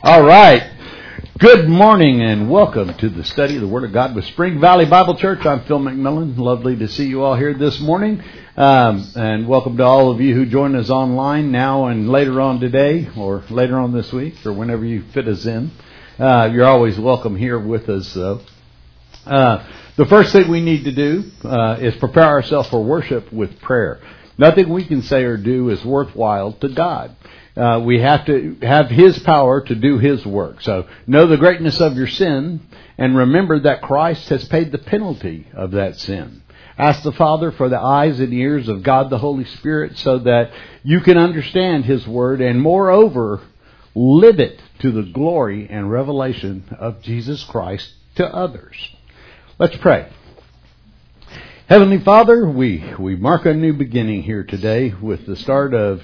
All right. Good morning and welcome to the study of the Word of God with Spring Valley Bible Church. I'm Phil McMillan. Lovely to see you all here this morning. And welcome to all of you who join us online now and later on today or later on this week or whenever you fit us in. You're always welcome here with us, though. The first thing we need to do is prepare ourselves for worship with prayer. Nothing we can say or do is worthwhile to God. We have to have His power to do His work. So know the greatness of your sin and remember that Christ has paid the penalty of that sin. Ask the Father for the eyes and ears of God the Holy Spirit so that you can understand His Word and moreover live it to the glory and revelation of Jesus Christ to others. Let's pray. Heavenly Father, we mark a new beginning here today with the start of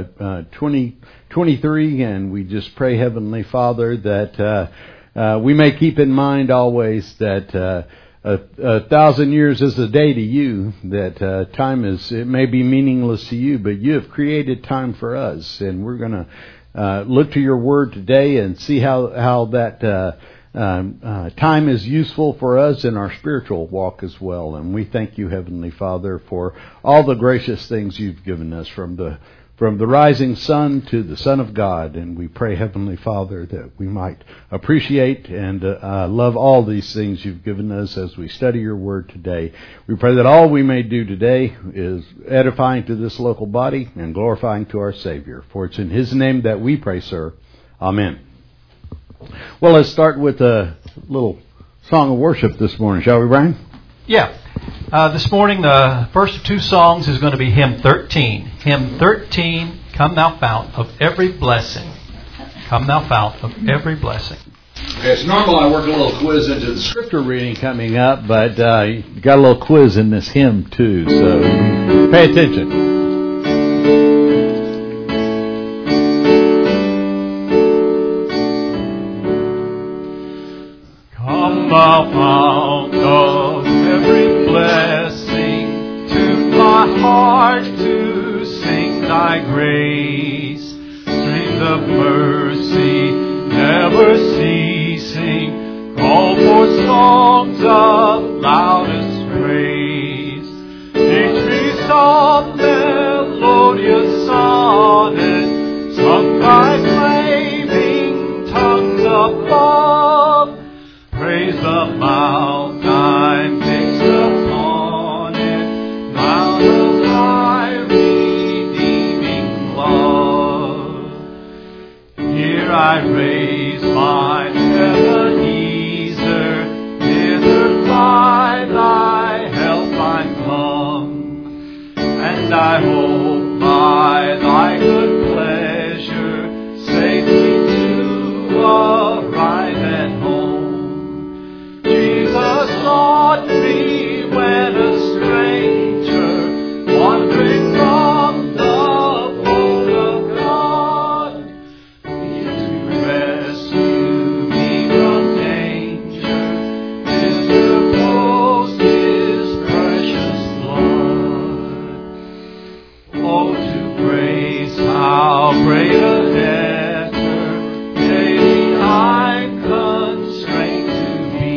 2023, and we just pray, Heavenly Father, that we may keep in mind always that 1,000 years is a day to you, that time it may be meaningless to you, but you have created time for us, and we're going to look to your word today and see how that time is useful for us in our spiritual walk as well. And we thank you, Heavenly Father, for all the gracious things you've given us from the rising sun to the Son of God. And we pray, Heavenly Father, that we might appreciate and love all these things you've given us as we study your word today. We pray that all we may do today is edifying to this local body and glorifying to our Savior. For it's in His name that we pray, sir. Amen. Well, let's start with a little song of worship this morning, shall we, Brian? Yeah. This morning, the first of two songs is going to be Hymn 13. Hymn 13, Come Thou Fount of Every Blessing. Come Thou Fount of Every Blessing. It's normal I work a little quiz into the scripture reading coming up, but you got a little quiz in this hymn too, so pay attention. Thou fount of every blessing, tune my heart to sing thy grace. Streams of mercy never ceasing, call for songs of loudest praise. Teach me some melodious sonnet, sung by flaming tongues of love. Praise the mount I'm fixed upon it, mount of thy redeeming love. Here I raise my Ebenezer, hither by thy help I'm come, and I hope by thy good pleasure safely to arrive at home. Jesus sought me when a stranger, wandering from the fold of God. He to rescue me from danger, interposed His precious blood. Oh, to praise how great a debtor daily I'm constrained to be.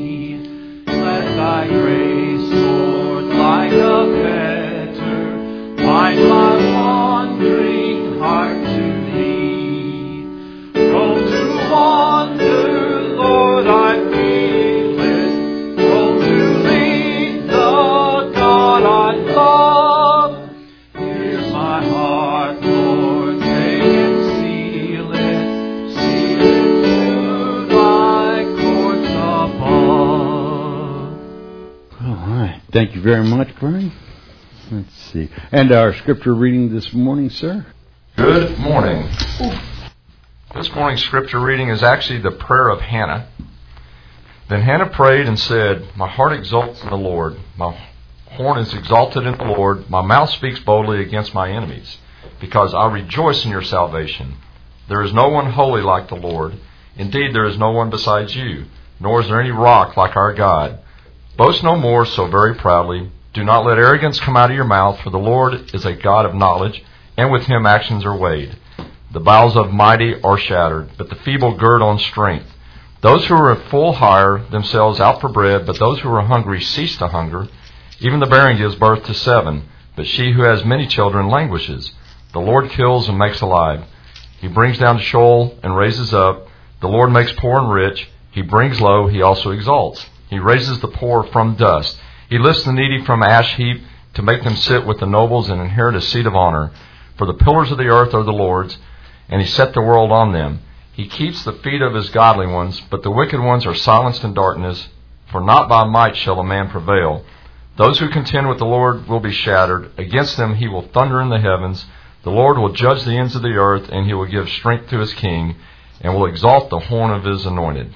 Thy grace, Lord, like a fetter, bind my wandering heart to Thee. Prone to wander, Lord, I feel it. Prone to leave the God I love. Here's my heart, Lord, take and seal it. Seal it to thy courts above. All right. Thank you very much, Brian. Let's see. And our scripture reading this morning, sir? Good morning. This morning's scripture reading is actually the prayer of Hannah. Then Hannah prayed and said, My heart exults in the Lord. My horn is exalted in the Lord. My mouth speaks boldly against my enemies, because I rejoice in your salvation. There is no one holy like the Lord. Indeed, there is no one besides you, nor is there any rock like our God. Boast no more so very proudly. Do not let arrogance come out of your mouth, for the Lord is a God of knowledge, and with Him actions are weighed. The bowels of mighty are shattered, but the feeble gird on strength. Those who are full hire themselves out for bread, but those who are hungry cease to hunger. Even the barren gives birth to 7, but she who has many children languishes. The Lord kills and makes alive. He brings down to Sheol and raises up. The Lord makes poor and rich. He brings low, he also exalts. He raises the poor from dust. He lifts the needy from ash heap to make them sit with the nobles and inherit a seat of honor. For the pillars of the earth are the Lord's, and he set the world on them. He keeps the feet of his godly ones, but the wicked ones are silenced in darkness. For not by might shall a man prevail. Those who contend with the Lord will be shattered. Against them he will thunder in the heavens. The Lord will judge the ends of the earth, and he will give strength to his king, and will exalt the horn of his anointed.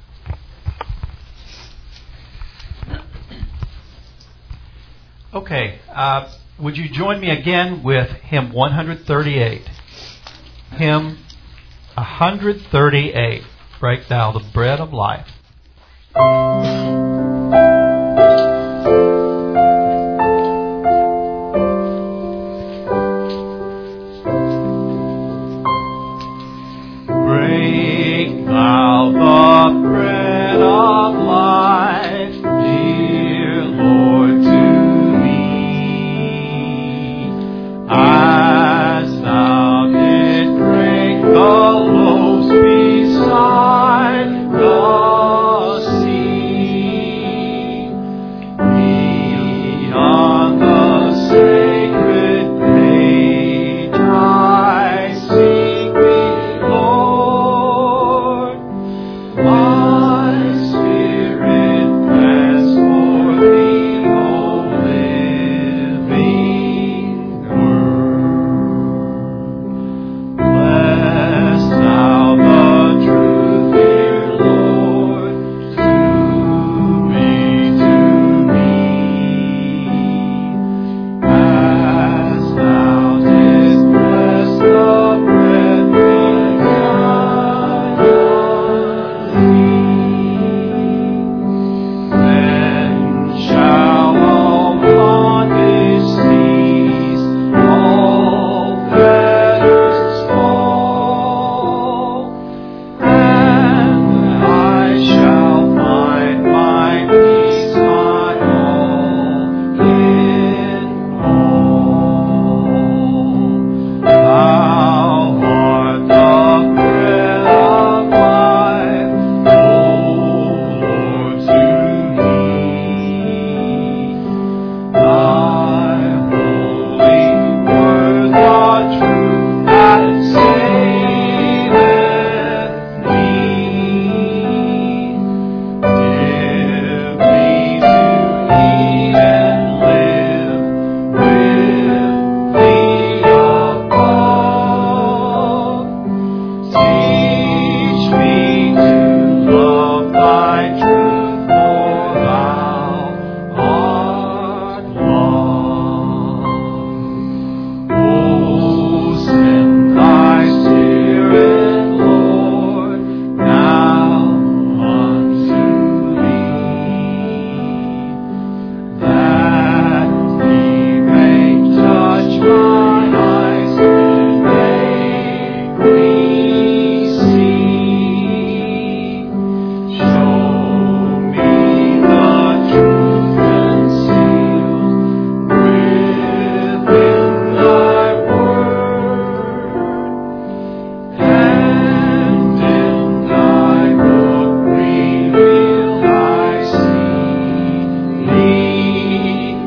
Okay, would you join me again with hymn 138? Hymn 138. Break thou the bread of life. Break thou the bread of life, dear Lord, to me. As thou did break the loaves beside the sea, beyond the sacred page I seek thee, Lord. My spirit thirsts for thee, O living Word. Bless thou the truth, dear Lord, to me, as thou didst bless the bread begun then shall all bondage cease, all fetters fall, and I shall find my peace, my all in all. Thou art the bread of life, O Lord, to me. Thy holy word, the truth that saveth me. Give me to eat and live with thee above. Teach me to love thy truth, for thou art love. Oh, send thy Spirit, Lord, now unto me, that he may touch mine eyes and make me see. Show me the truth concealed within thy word, and in thy book reveal thy seed,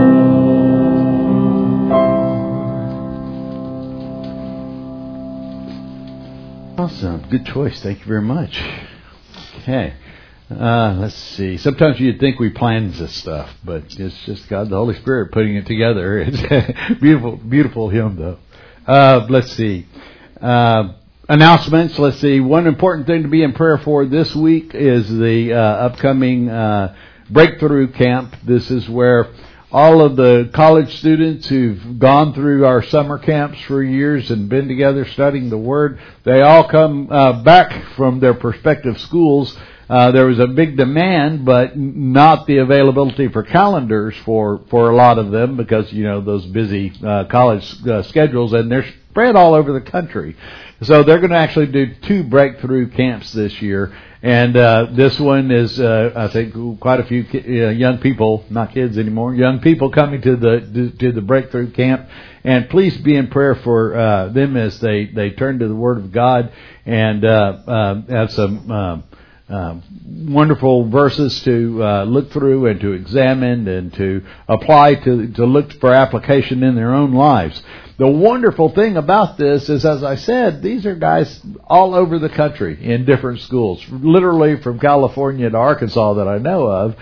Lord. Awesome. Good choice. Thank you very much. Okay. Let's see. Sometimes you'd think we planned this stuff, but it's just God, the Holy Spirit, putting it together. It's a beautiful, beautiful hymn, though. Let's see. Announcements. Let's see. One important thing to be in prayer for this week is the upcoming Breakthrough Camp. This is where all of the college students who've gone through our summer camps for years and been together studying the Word, they all come back from their prospective schools. There was a big demand, but not the availability for calendars for a lot of them because, you know, those busy college schedules. And spread all over the country. So they're going to actually do 2 breakthrough camps this year. And this one is, I think, quite a few young people, not kids anymore, young people coming to the breakthrough camp. And please be in prayer for them as they turn to the Word of God and have some wonderful verses to look through and to examine and to apply to look for application in their own lives. The wonderful thing about this is, as I said, these are guys all over the country in different schools, literally from California to Arkansas that I know of.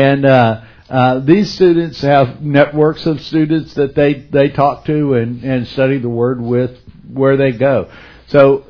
And these students have networks of students that they talk to and study the Word with where they go. So,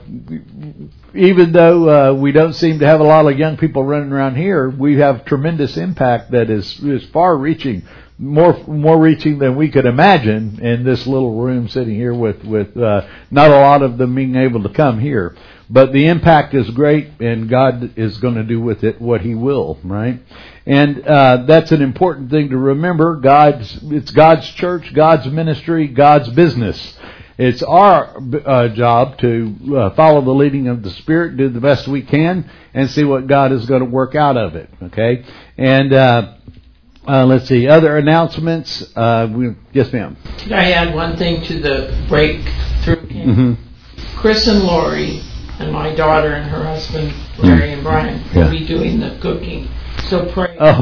even though we don't seem to have a lot of young people running around here, we have tremendous impact that is far-reaching, more reaching than we could imagine in this little room sitting here with not a lot of them being able to come here. But the impact is great, and God is going to do with it what He will, right? And that's an important thing to remember. It's God's church, God's ministry, God's business. It's our job to follow the leading of the Spirit, do the best we can, and see what God is going to work out of it. Okay? And let's see, other announcements. Yes, ma'am. Could I add one thing to the breakthrough camp? Mm-hmm. Chris and Lori and my daughter and her husband, Larry and Brian, will be doing the cooking. So pray. Oh,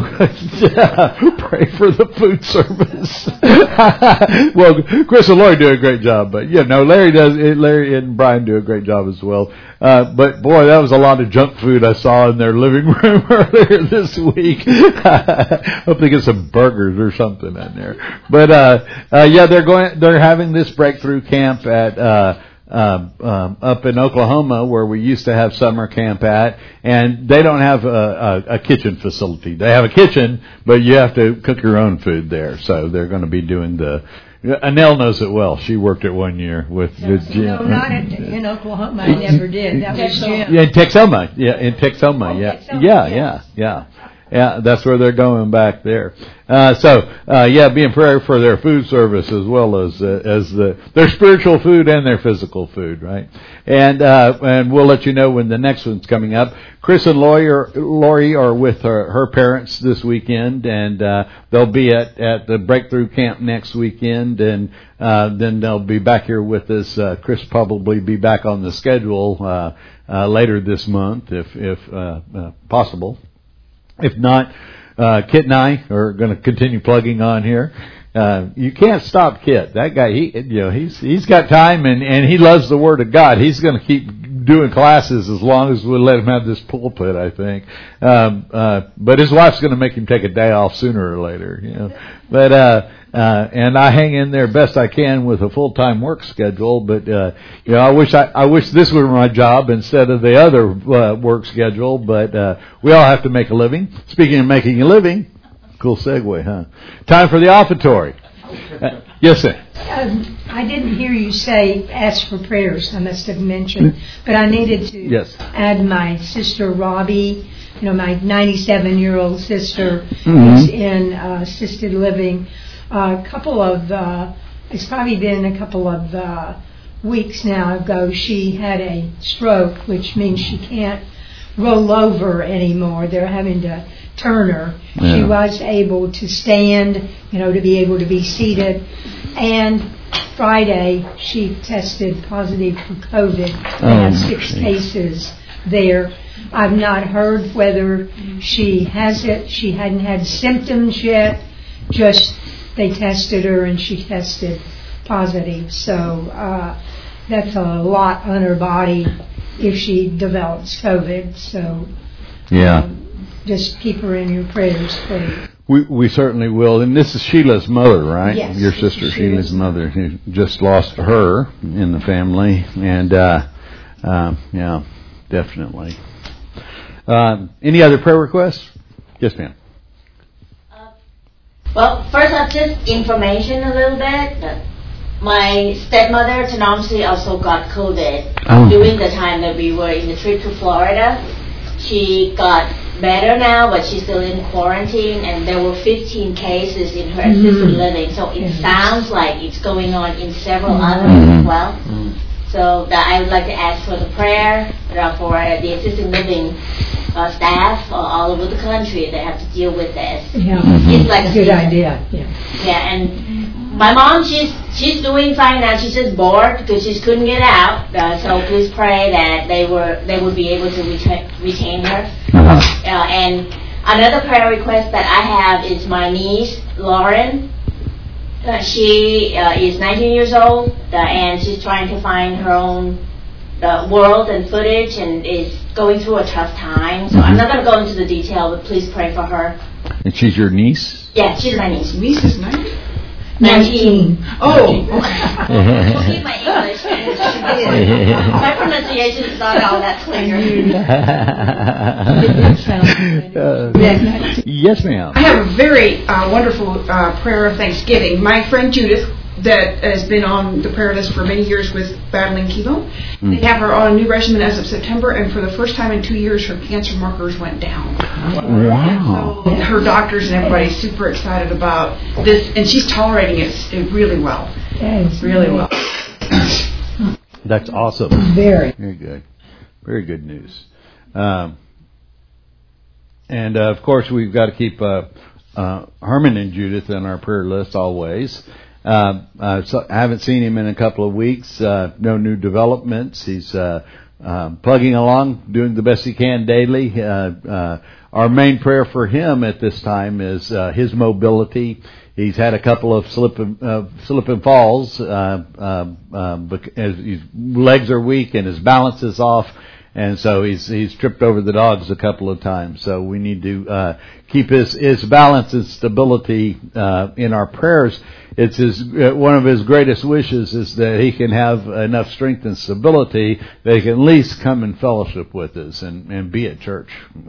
pray for the food service. Well, Chris and Lori do a great job, but Larry and Brian do a great job as well. But boy, that was a lot of junk food I saw in their living room earlier this week. Hope they get some burgers or something in there. But they're having this breakthrough camp at up in Oklahoma, where we used to have summer camp at, and they don't have a kitchen facility. They have a kitchen, but you have to cook your own food there. So they're going to be doing Annelle knows it well. She worked it 1 year with Jim. No, not in Oklahoma. I never did. That was Jim. Yeah, in Texoma. Yeah, in Texoma. Yeah. Yeah, that's where they're going back there. Be in prayer for their food service as well as their spiritual food and their physical food, right? And we'll let you know when the next one's coming up. Chris and Lori are with her parents this weekend, and they'll be at the Breakthrough Camp next weekend, and then they'll be back here with us. Chris probably be back on the schedule later this month, if possible. If not, Kit and I are going to continue plugging on here. You can't stop Kit. That guy, he's got time and he loves the Word of God. He's going to keep doing classes as long as we'll let him have this pulpit, I think. But his wife's going to make him take a day off sooner or later, But and I hang in there best I can with a full-time work schedule. But I wish this were my job instead of the other work schedule. But we all have to make a living. Speaking of making a living, cool segue, huh? Time for the offertory. Yes, sir. I didn't hear you say ask for prayers. I must have mentioned, but I needed to add my sister Robbie. My 97-year-old sister who's in assisted living. It's probably been a couple of weeks now ago, she had a stroke, which means she can't roll over anymore. They're having to turn her. Yeah. She was able to stand, to be able to be seated. And Friday, she tested positive for COVID. They had 6 cases there. I've not heard whether she has it. She hadn't had symptoms yet. Just they tested her and she tested positive. So that's a lot on her body if she develops COVID. So just keep her in your prayers, please. We certainly will. And this is Sheila's mother, right? Yes. Your sister Sheila's mother, who just lost her in the family. And definitely. Any other prayer requests? Yes, ma'am. Well, first just information a little bit. My stepmother, Tanamsi, also got COVID during the time that we were in the trip to Florida. She got better now, but she's still in quarantine, and there were 15 cases in her assisted living. So it sounds like it's going on in several others as well. So that I would like to ask for the prayer for the assisted living staff all over the country that have to deal with this. Yeah, It's like a good season. idea. Yeah, and my mom, she's doing fine now. She's just bored because she couldn't get out. So please pray that they would be able to retain her. And another prayer request that I have is my niece Lauren. She is 19 years old, and she's trying to find her own world and footage, and is going through a tough time. So I'm not going to go into the detail, but please pray for her. And she's your niece? Yeah, she's my niece. Niece is 90? 19. Oh, Forgive my English. My pronunciation is not all that clear. Yes, ma'am. I have a very wonderful prayer of thanksgiving. My friend Judith, that has been on the prayer list for many years with battling chemo, they have her on a new regimen as of September, and for the first time in 2 years, her cancer markers went down. Wow. So her doctors and everybody's super excited about this, and she's tolerating it really well. Really well. That's awesome. Very good. Very good news. And of course, we've got to keep Herman and Judith on our prayer list always. So I haven't seen him in a couple of weeks. No new developments. He's plugging along, doing the best he can daily. Our main prayer for him at this time is his mobility. He's had a couple of slip and falls because his legs are weak and his balance is off. And so he's tripped over the dogs a couple of times. So we need to keep his balance and stability in our prayers. It's one of his greatest wishes is that he can have enough strength and stability that he can at least come and fellowship with us and be at church.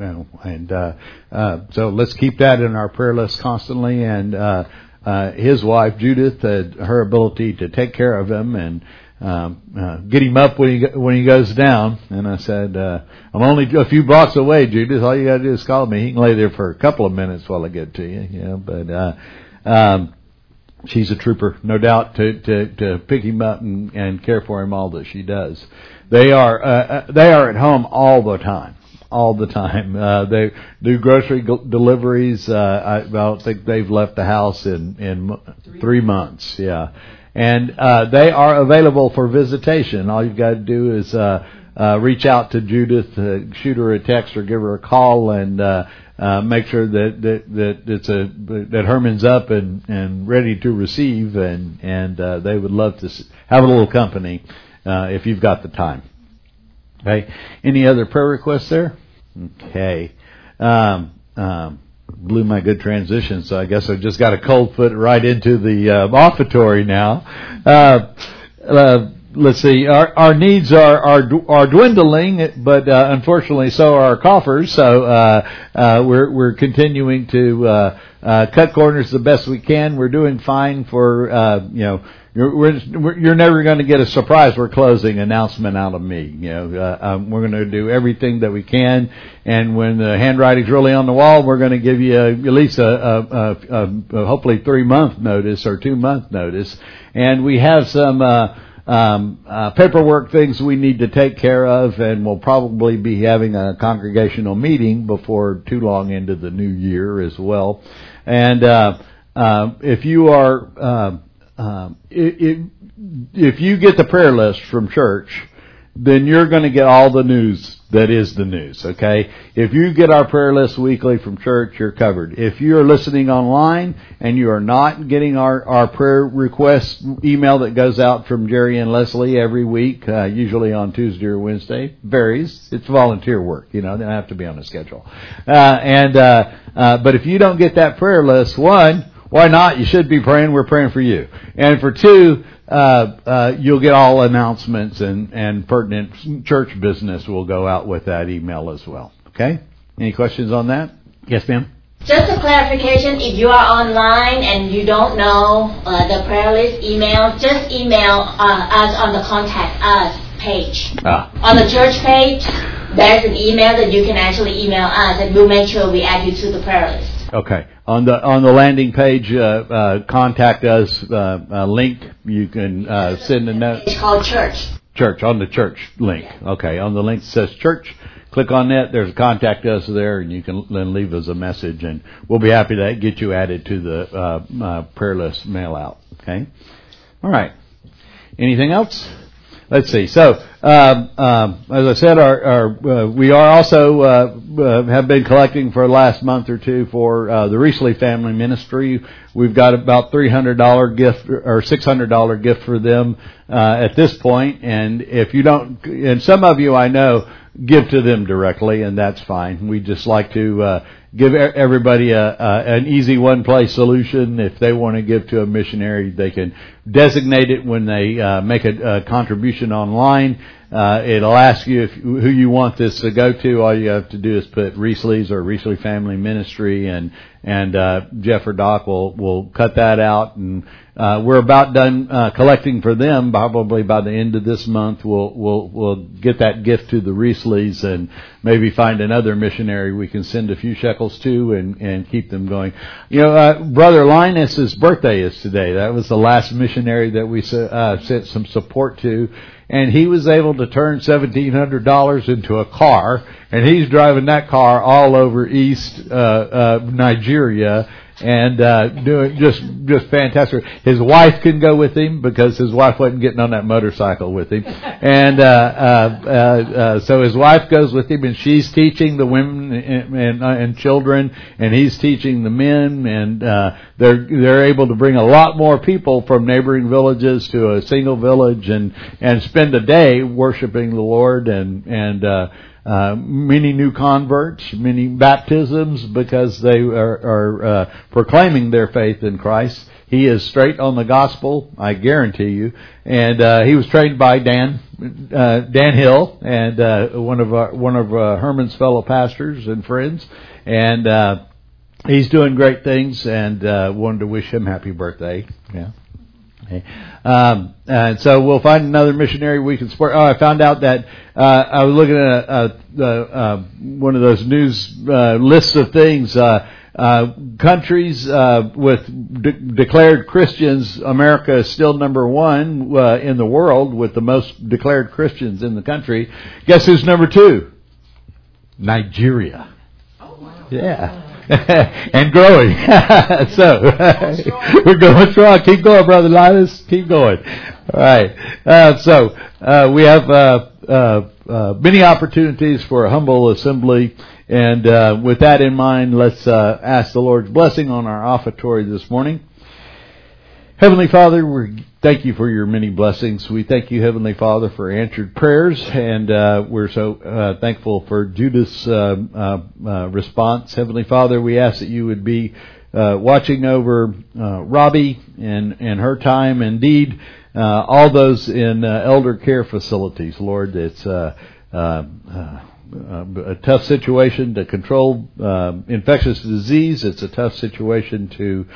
So let's keep that in our prayer list constantly. And his wife Judith, her ability to take care of him and get him up when he goes down. And I said, I'm only a few blocks away, Judith. All you got to do is call me. He can lay there for a couple of minutes while I get to you. Yeah, but she's a trooper, no doubt, to pick him up and care for him all that she does. They are at home all the time. They do grocery deliveries. I don't think they've left the house in 3 months. Yeah. And they are available for visitation. All you've got to do is reach out to Judith, shoot her a text or give her a call, and make sure that Herman's up and ready to receive, and they would love to have a little company if you've got the time. Okay. Any other prayer requests there? Okay. Blew my good transition, so I guess I just got a cold foot right into the offertory now. Let's see. Our needs are dwindling, but unfortunately, so are our coffers. So we're continuing to cut corners the best we can. We're doing fine for You're never going to get a surprise we're closing announcement out of me. We're going to do everything that we can, and when the handwriting's really on the wall, we're going to give you at least a hopefully 3-month notice or 2-month notice. And we have some paperwork things we need to take care of, and we'll probably be having a congregational meeting before too long into the new year as well. And if you are if you get the prayer list from church, then you're going to get all the news that is the news, okay? If you get our prayer list weekly from church, you're covered. If you're listening online and you are not getting our prayer request email that goes out from Jerry and Leslie every week, usually on Tuesday or Wednesday, varies. It's volunteer work, they don't have to be on a schedule. But if you don't get that prayer list, one, why not? You should be praying. We're praying for you. And for two, you'll get all announcements and pertinent church business will go out with that email as well. Okay? Any questions on that? Yes, ma'am? Just a clarification, if you are online and you don't know the prayer list email, just email us on the Contact Us page. On the church page, there's an email that you can actually email us, and we'll make sure we add you to the prayer list. Okay. On the landing page, contact us link. You can send a note. It's called church. Church, on the church link. Okay, on the link that says church. Click on that. There's a contact us there, and you can then leave us a message, and we'll be happy to get you added to the prayer list mail out. Okay. All right. Anything else? Let's see. So, as I said, we are also have been collecting for the last month or two for the Riesling Family Ministry. We've got about $300 gift or $600 gift for them at this point. And if you don't, and some of you I know give to them directly, and that's fine. We just like to give everybody an easy one-place solution. If they want to give to a missionary, they can designate it when they make a contribution online. It'll ask you who you want this to go to. All you have to do is put Riesley's or Riesling Family Ministry, and Jeff or Doc will cut that out. And we're about done collecting for them. Probably by the end of this month, we'll get that gift to the Riesleys and maybe find another missionary we can send a few shekels to and keep them going. You know, Brother Linus's birthday is today. That was the last missionary that we sent some support to. And he was able to turn $1,700 into a car, and he's driving that car all over East Nigeria, and doing just fantastic. His wife couldn't go with him because his wife wasn't getting on that motorcycle with him, and so his wife goes with him, and she's teaching the women and children, and he's teaching the men, and they're able to bring a lot more people from neighboring villages to a single village and spend a day worshiping the Lord, and many new converts, many baptisms because they are proclaiming their faith in Christ. He is straight on the gospel, I guarantee you. And he was trained by Dan Hill, and one of Herman's fellow pastors and friends, and he's doing great things. And wanted to wish him happy birthday. Yeah. And so we'll find another missionary we can support. Oh, I found out that I was looking at one of those news lists of things. Countries with declared Christians. America is still number one in the world with the most declared Christians in the country. Guess who's number two? Nigeria. Oh, wow. Yeah. And growing. So we're going strong. Keep going, Brother Linus. Keep going. All right. So we have many opportunities for a humble assembly. And with that in mind, let's ask the Lord's blessing on our offertory this morning. Heavenly Father, we thank you for your many blessings. We thank you, Heavenly Father, for answered prayers, and we're so thankful for Judith's response. Heavenly Father, we ask that you would be watching over Robbie and her time. Indeed, all those in elder care facilities, Lord. It's a tough situation to control infectious disease. It's a tough situation to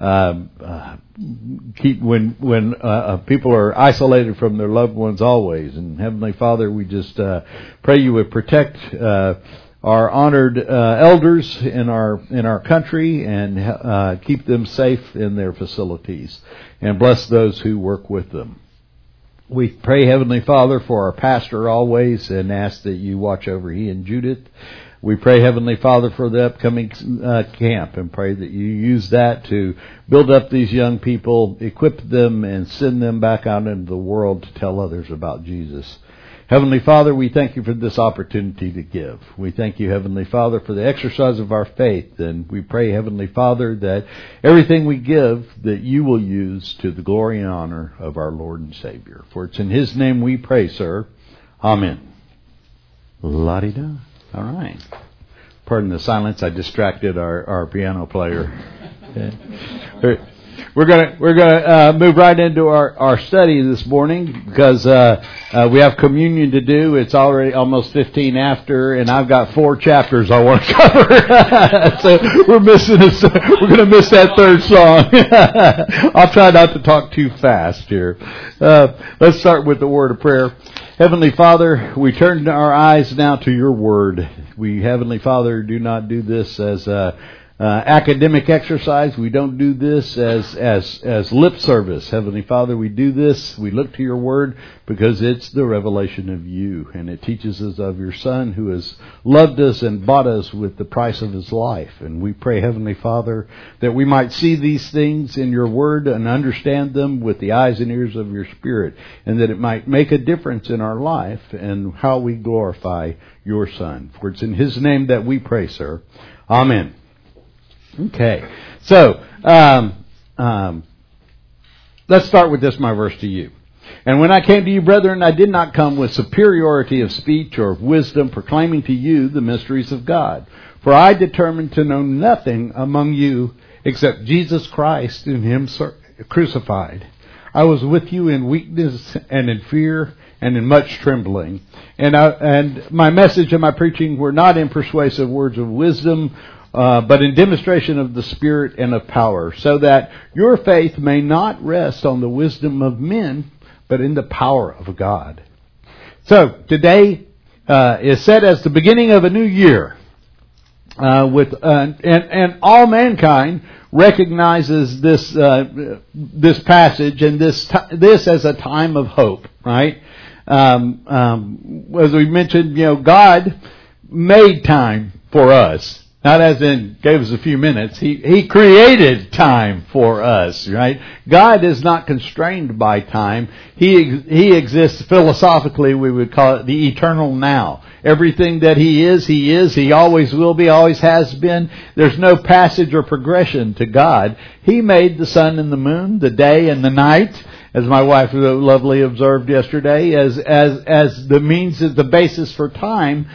keep when people are isolated from their loved ones always. And Heavenly Father, we just pray you would protect our honored elders in our country and keep them safe in their facilities, and bless those who work with them. We pray, Heavenly Father, for our pastor always, and ask that you watch over he and Judith. We pray, Heavenly Father, for the upcoming camp, and pray that you use that to build up these young people, equip them, and send them back out into the world to tell others about Jesus. Heavenly Father, we thank you for this opportunity to give. We thank you, Heavenly Father, for the exercise of our faith, and we pray, Heavenly Father, that everything we give, that you will use to the glory and honor of our Lord and Savior. For it's in his name we pray, sir. Amen. La-di-da. All right. Pardon the silence. I distracted our piano player. We're gonna move right into our study this morning because we have communion to do. It's already almost 15 after, and I've got 4 chapters I want to cover. So we're gonna miss that third song. I'll try not to talk too fast here. Let's start with the word of prayer. Heavenly Father, we turn our eyes now to your word. We, Heavenly Father, do not do this as academic exercise. We don't do this as lip service. Heavenly Father, we do this. We look to your word because it's the revelation of you, and it teaches us of your Son who has loved us and bought us with the price of his life. And we pray, Heavenly Father, that we might see these things in your word and understand them with the eyes and ears of your Spirit, and that it might make a difference in our life and how we glorify your Son. For it's in his name that we pray, sir. Amen. Okay, so let's start with this, my verse to you. And when I came to you, brethren, I did not come with superiority of speech or of wisdom, proclaiming to you the mysteries of God. For I determined to know nothing among you except Jesus Christ and him crucified. I was with you in weakness and in fear and in much trembling. And my message and my preaching were not in persuasive words of wisdom, but in demonstration of the Spirit and of power, so that your faith may not rest on the wisdom of men, but in the power of God. So today is set as the beginning of a new year, and all mankind recognizes this passage and this as a time of hope, right? As we mentioned, God made time for us. Not as in gave us a few minutes. He created time for us, right? God is not constrained by time. He exists philosophically, we would call it the eternal now. Everything that He is, He always will be, always has been. There's no passage or progression to God. He made the sun and the moon, the day and the night, as my wife lovely observed yesterday, as the means, as the basis for time,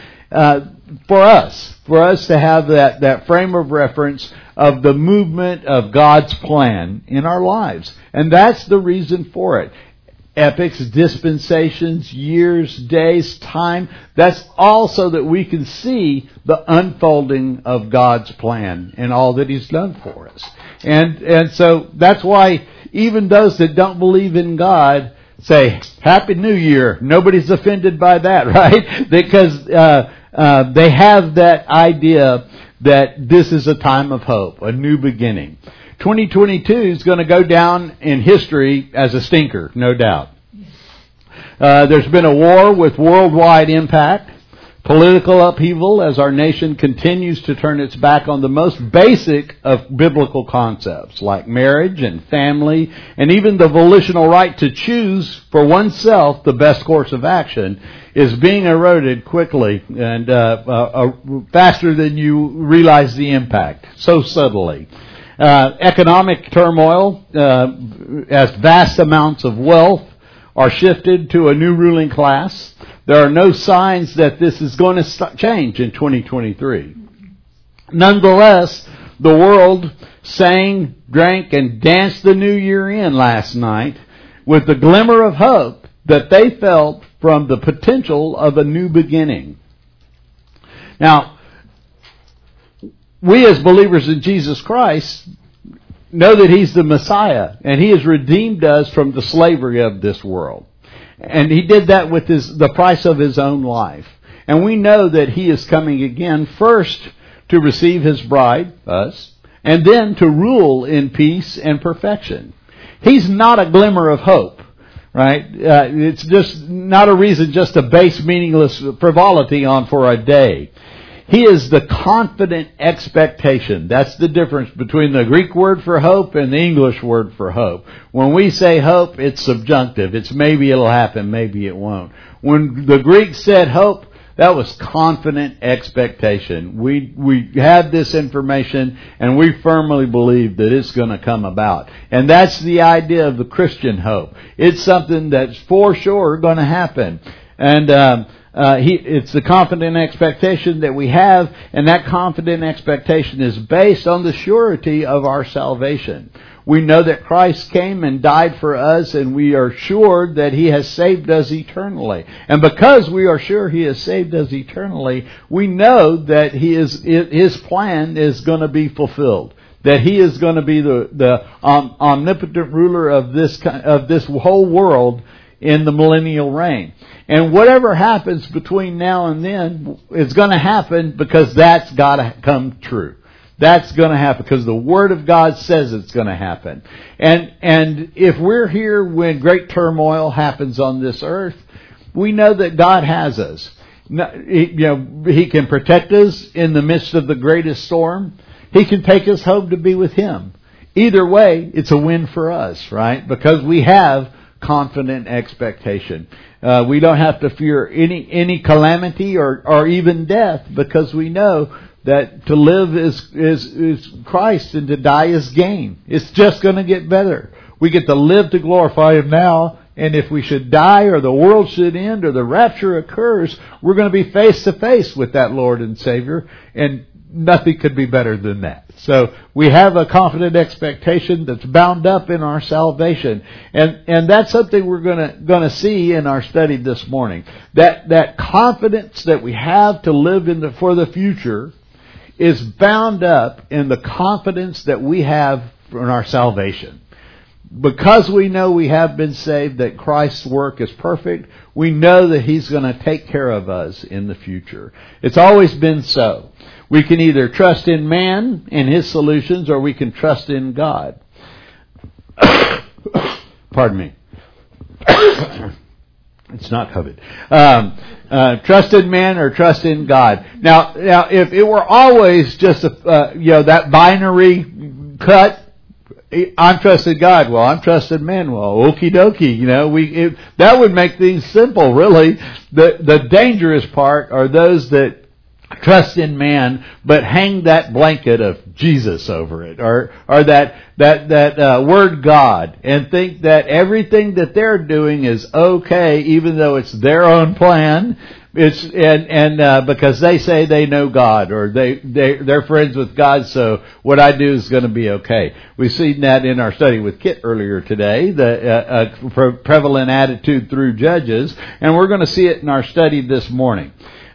for us to have that frame of reference of the movement of God's plan in our lives. And that's the reason for it. Epochs, dispensations, years, days, time. That's all so that we can see the unfolding of God's plan and all that He's done for us. And so that's why even those that don't believe in God say, Happy New Year. Nobody's offended by that, right? Because they have that idea that this is a time of hope, a new beginning. 2022 is going to go down in history as a stinker, no doubt. There's been a war with worldwide impact, political upheaval as our nation continues to turn its back on the most basic of biblical concepts like marriage and family and even the volitional right to choose for oneself the best course of action is being eroded quickly and faster than you realize the impact, so subtly. Economic turmoil, as vast amounts of wealth are shifted to a new ruling class. There are no signs that this is going to change in 2023. Nonetheless, the world sang, drank, and danced the new year in last night with the glimmer of hope that they felt from the potential of a new beginning. Now, we as believers in Jesus Christ know that He's the Messiah and He has redeemed us from the slavery of this world. And He did that with the price of His own life. And we know that He is coming again, first to receive His bride, us, and then to rule in peace and perfection. He's not a glimmer of hope, right? It's just not a reason just to base meaningless frivolity on for a day. He is the confident expectation. That's the difference between the Greek word for hope and the English word for hope. When we say hope, it's subjunctive. It's maybe it'll happen, maybe it won't. When the Greeks said hope, that was confident expectation. We have this information and we firmly believe that it's going to come about. And that's the idea of the Christian hope. It's something that's for sure going to happen. And it's the confident expectation that we have, and that confident expectation is based on the surety of our salvation. We know that Christ came and died for us, and we are sure that He has saved us eternally. And because we are sure He has saved us eternally, we know that His plan is going to be fulfilled. That He is going to be the omnipotent ruler of this whole world in the millennial reign. And whatever happens between now and then is going to happen because that's got to come true. That's going to happen because the Word of God says it's going to happen. And if we're here when great turmoil happens on this earth, we know that God has us. He can protect us in the midst of the greatest storm. He can take us home to be with Him. Either way, it's a win for us, right? Because we have confident expectation. We don't have to fear any calamity or even death, because we know that to live is Christ and to die is gain. It's just going to get better. We get to live to glorify Him now, and if we should die or the world should end or the rapture occurs, we're going to be face to face with that Lord and Savior, and nothing could be better than that. So we have a confident expectation that's bound up in our salvation. And that's something we're going to see in our study this morning. That confidence that we have to live for the future is bound up in the confidence that we have in our salvation. Because we know we have been saved, that Christ's work is perfect, we know that He's going to take care of us in the future. It's always been so. We can either trust in man and his solutions, or we can trust in God. Pardon me. It's not COVID. Trust in man or trust in God. Now, if it were always just that binary cut, I'm trusting God. Well, I'm trusting men. Well, okie dokie. That would make things simple, really. The dangerous part are those that trust in man, but hang that blanket of Jesus over it, or that word God, and think that everything that they're doing is okay, even though it's their own plan. It's because they say they know God, or they're friends with God, so what I do is going to be okay. We've seen that in our study with Kit earlier today, the prevalent attitude through Judges, and we're going to see it in our study this morning.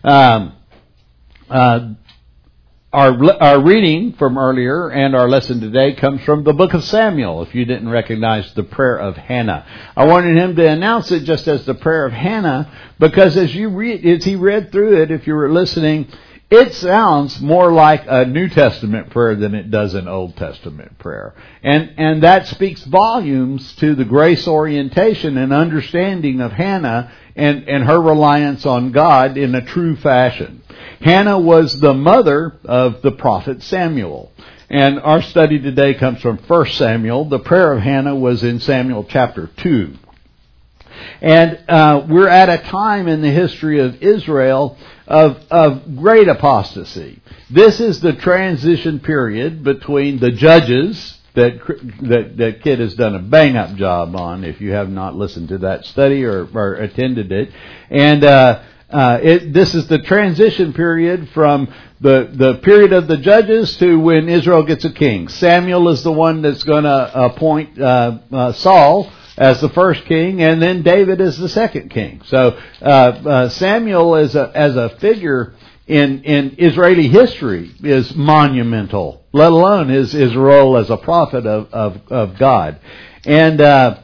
Our reading from earlier and our lesson today comes from the book of Samuel, if you didn't recognize the prayer of Hannah. I wanted him to announce it just as the prayer of Hannah, because as he read through it, if you were listening, it sounds more like a New Testament prayer than it does an Old Testament prayer. And that speaks volumes to the grace orientation and understanding of Hannah and her reliance on God in a true fashion. Hannah was the mother of the prophet Samuel. And our study today comes from 1 Samuel. The prayer of Hannah was in Samuel chapter 2. And we're at a time in the history of Israel of great apostasy. This is the transition period between the judges that Kit has done a bang-up job on, if you have not listened to that study or attended it. And this is the transition period from the period of the judges to when Israel gets a king. Samuel is the one that's going to appoint Saul as the first king, and then David as the second king. So Samuel as a figure in Israeli history is monumental, let alone his role as a prophet of God. And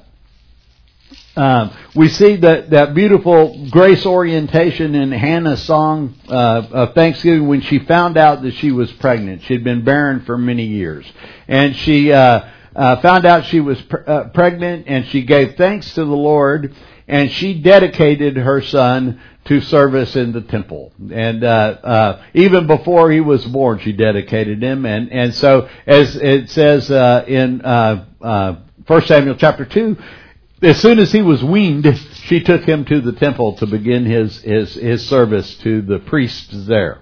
we see that beautiful grace orientation in Hannah's song of thanksgiving when she found out that she was pregnant. She had been barren for many years. And she found out she was pregnant, and she gave thanks to the Lord, and she dedicated her son to service in the temple. And even before he was born, she dedicated him. And so, as it says in 1 Samuel chapter 2, as soon as he was weaned, she took him to the temple to begin his service to the priests there.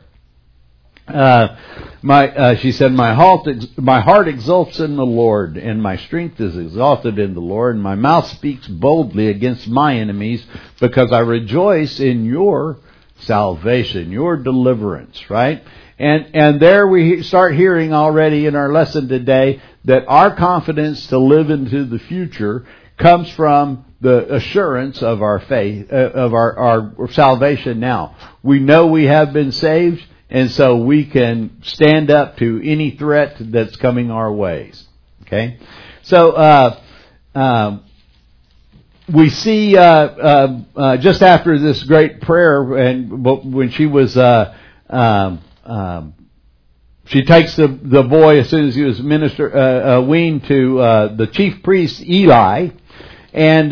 She said, my heart exults in the Lord, and my strength is exalted in the Lord, and my mouth speaks boldly against my enemies, because I rejoice in your salvation, your deliverance, right? And there we start hearing already in our lesson today that our confidence to live into the future comes from the assurance of our faith, of our salvation now. We know we have been saved, and so we can stand up to any threat that's coming our ways. Okay? So, we see, just after this great prayer, and when she was, she takes the boy as soon as he was weaned to the chief priest Eli, and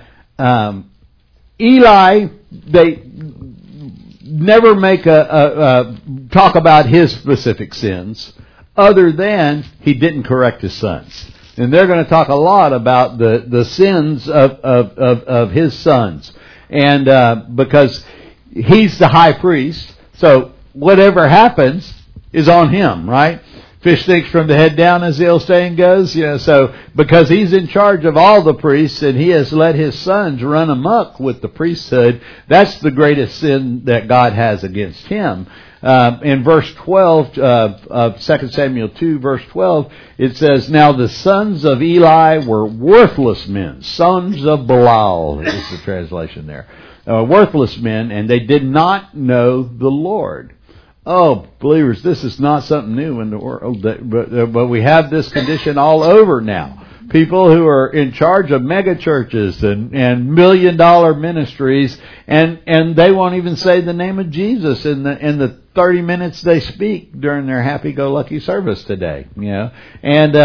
Eli, they never make a talk about his specific sins, other than he didn't correct his sons. And they're going to talk a lot about the sins of his sons, and because he's the high priest, so whatever happens is on him, right? Fish stinks from the head down, as the old saying goes. So because he's in charge of all the priests and he has let his sons run amok with the priesthood, that's the greatest sin that God has against him. In verse 12 of 2 Samuel 2, verse 12, it says, "Now the sons of Eli were worthless men, sons of Belial," is the translation there. Worthless men, and they did not know the Lord. Oh, believers, this is not something new in the world, but we have this condition all over now. People who are in charge of mega churches and $1 million ministries, and they won't even say the name of Jesus in the 30 minutes they speak during their happy-go-lucky service today. And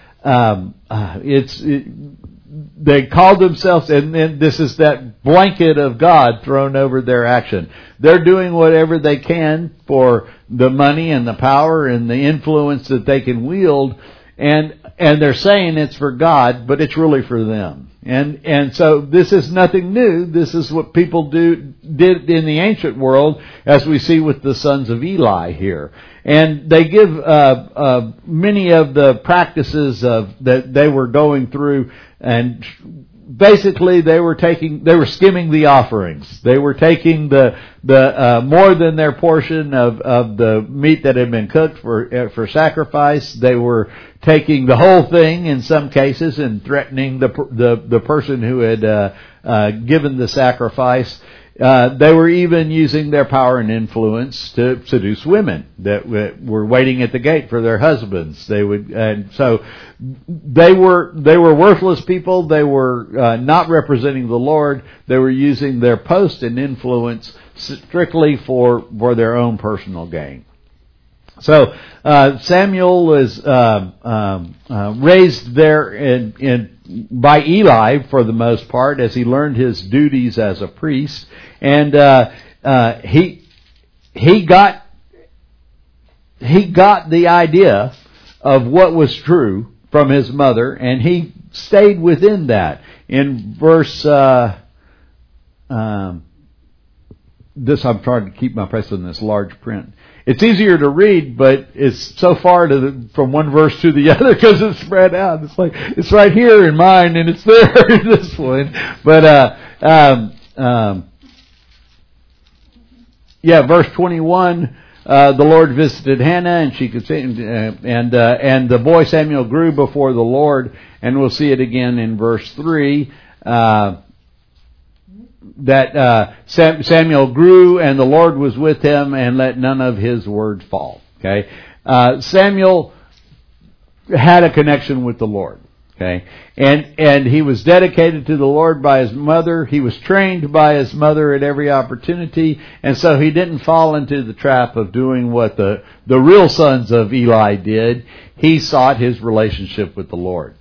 they call themselves, and this is that blanket of God thrown over their action. They're doing whatever they can for the money and the power and the influence that they can wield, and they're saying it's for God, but it's really for them. And so this is nothing new. This is what people did in the ancient world, as we see with the sons of Eli here. And they give many of the practices that they were going through, and basically they were skimming the offerings. They were taking the more than their portion of the meat that had been cooked for sacrifice. They were taking the whole thing in some cases and threatening the person who had given the sacrifice. They were even using their power and influence to seduce women that were waiting at the gate for their husbands. And so they were worthless people. They were not representing the Lord. They were using their post and influence strictly for their own personal gain. So Samuel was raised there by Eli for the most part, as he learned his duties as a priest, and he got the idea of what was true from his mother, and he stayed within that. In verse this, I'm trying to keep my place in this large print. It's easier to read, but it's so far from one verse to the other because it's spread out. It's like it's right here in mine, and it's there in this one. But verse 21. The Lord visited Hannah, and she could see, and the boy Samuel grew before the Lord, and we'll see it again in verse 3. That Samuel grew, and the Lord was with him, and let none of his words fall. Okay, Samuel had a connection with the Lord. Okay, and he was dedicated to the Lord by his mother. He was trained by his mother at every opportunity, and so he didn't fall into the trap of doing what the real sons of Eli did. He sought his relationship with the Lord.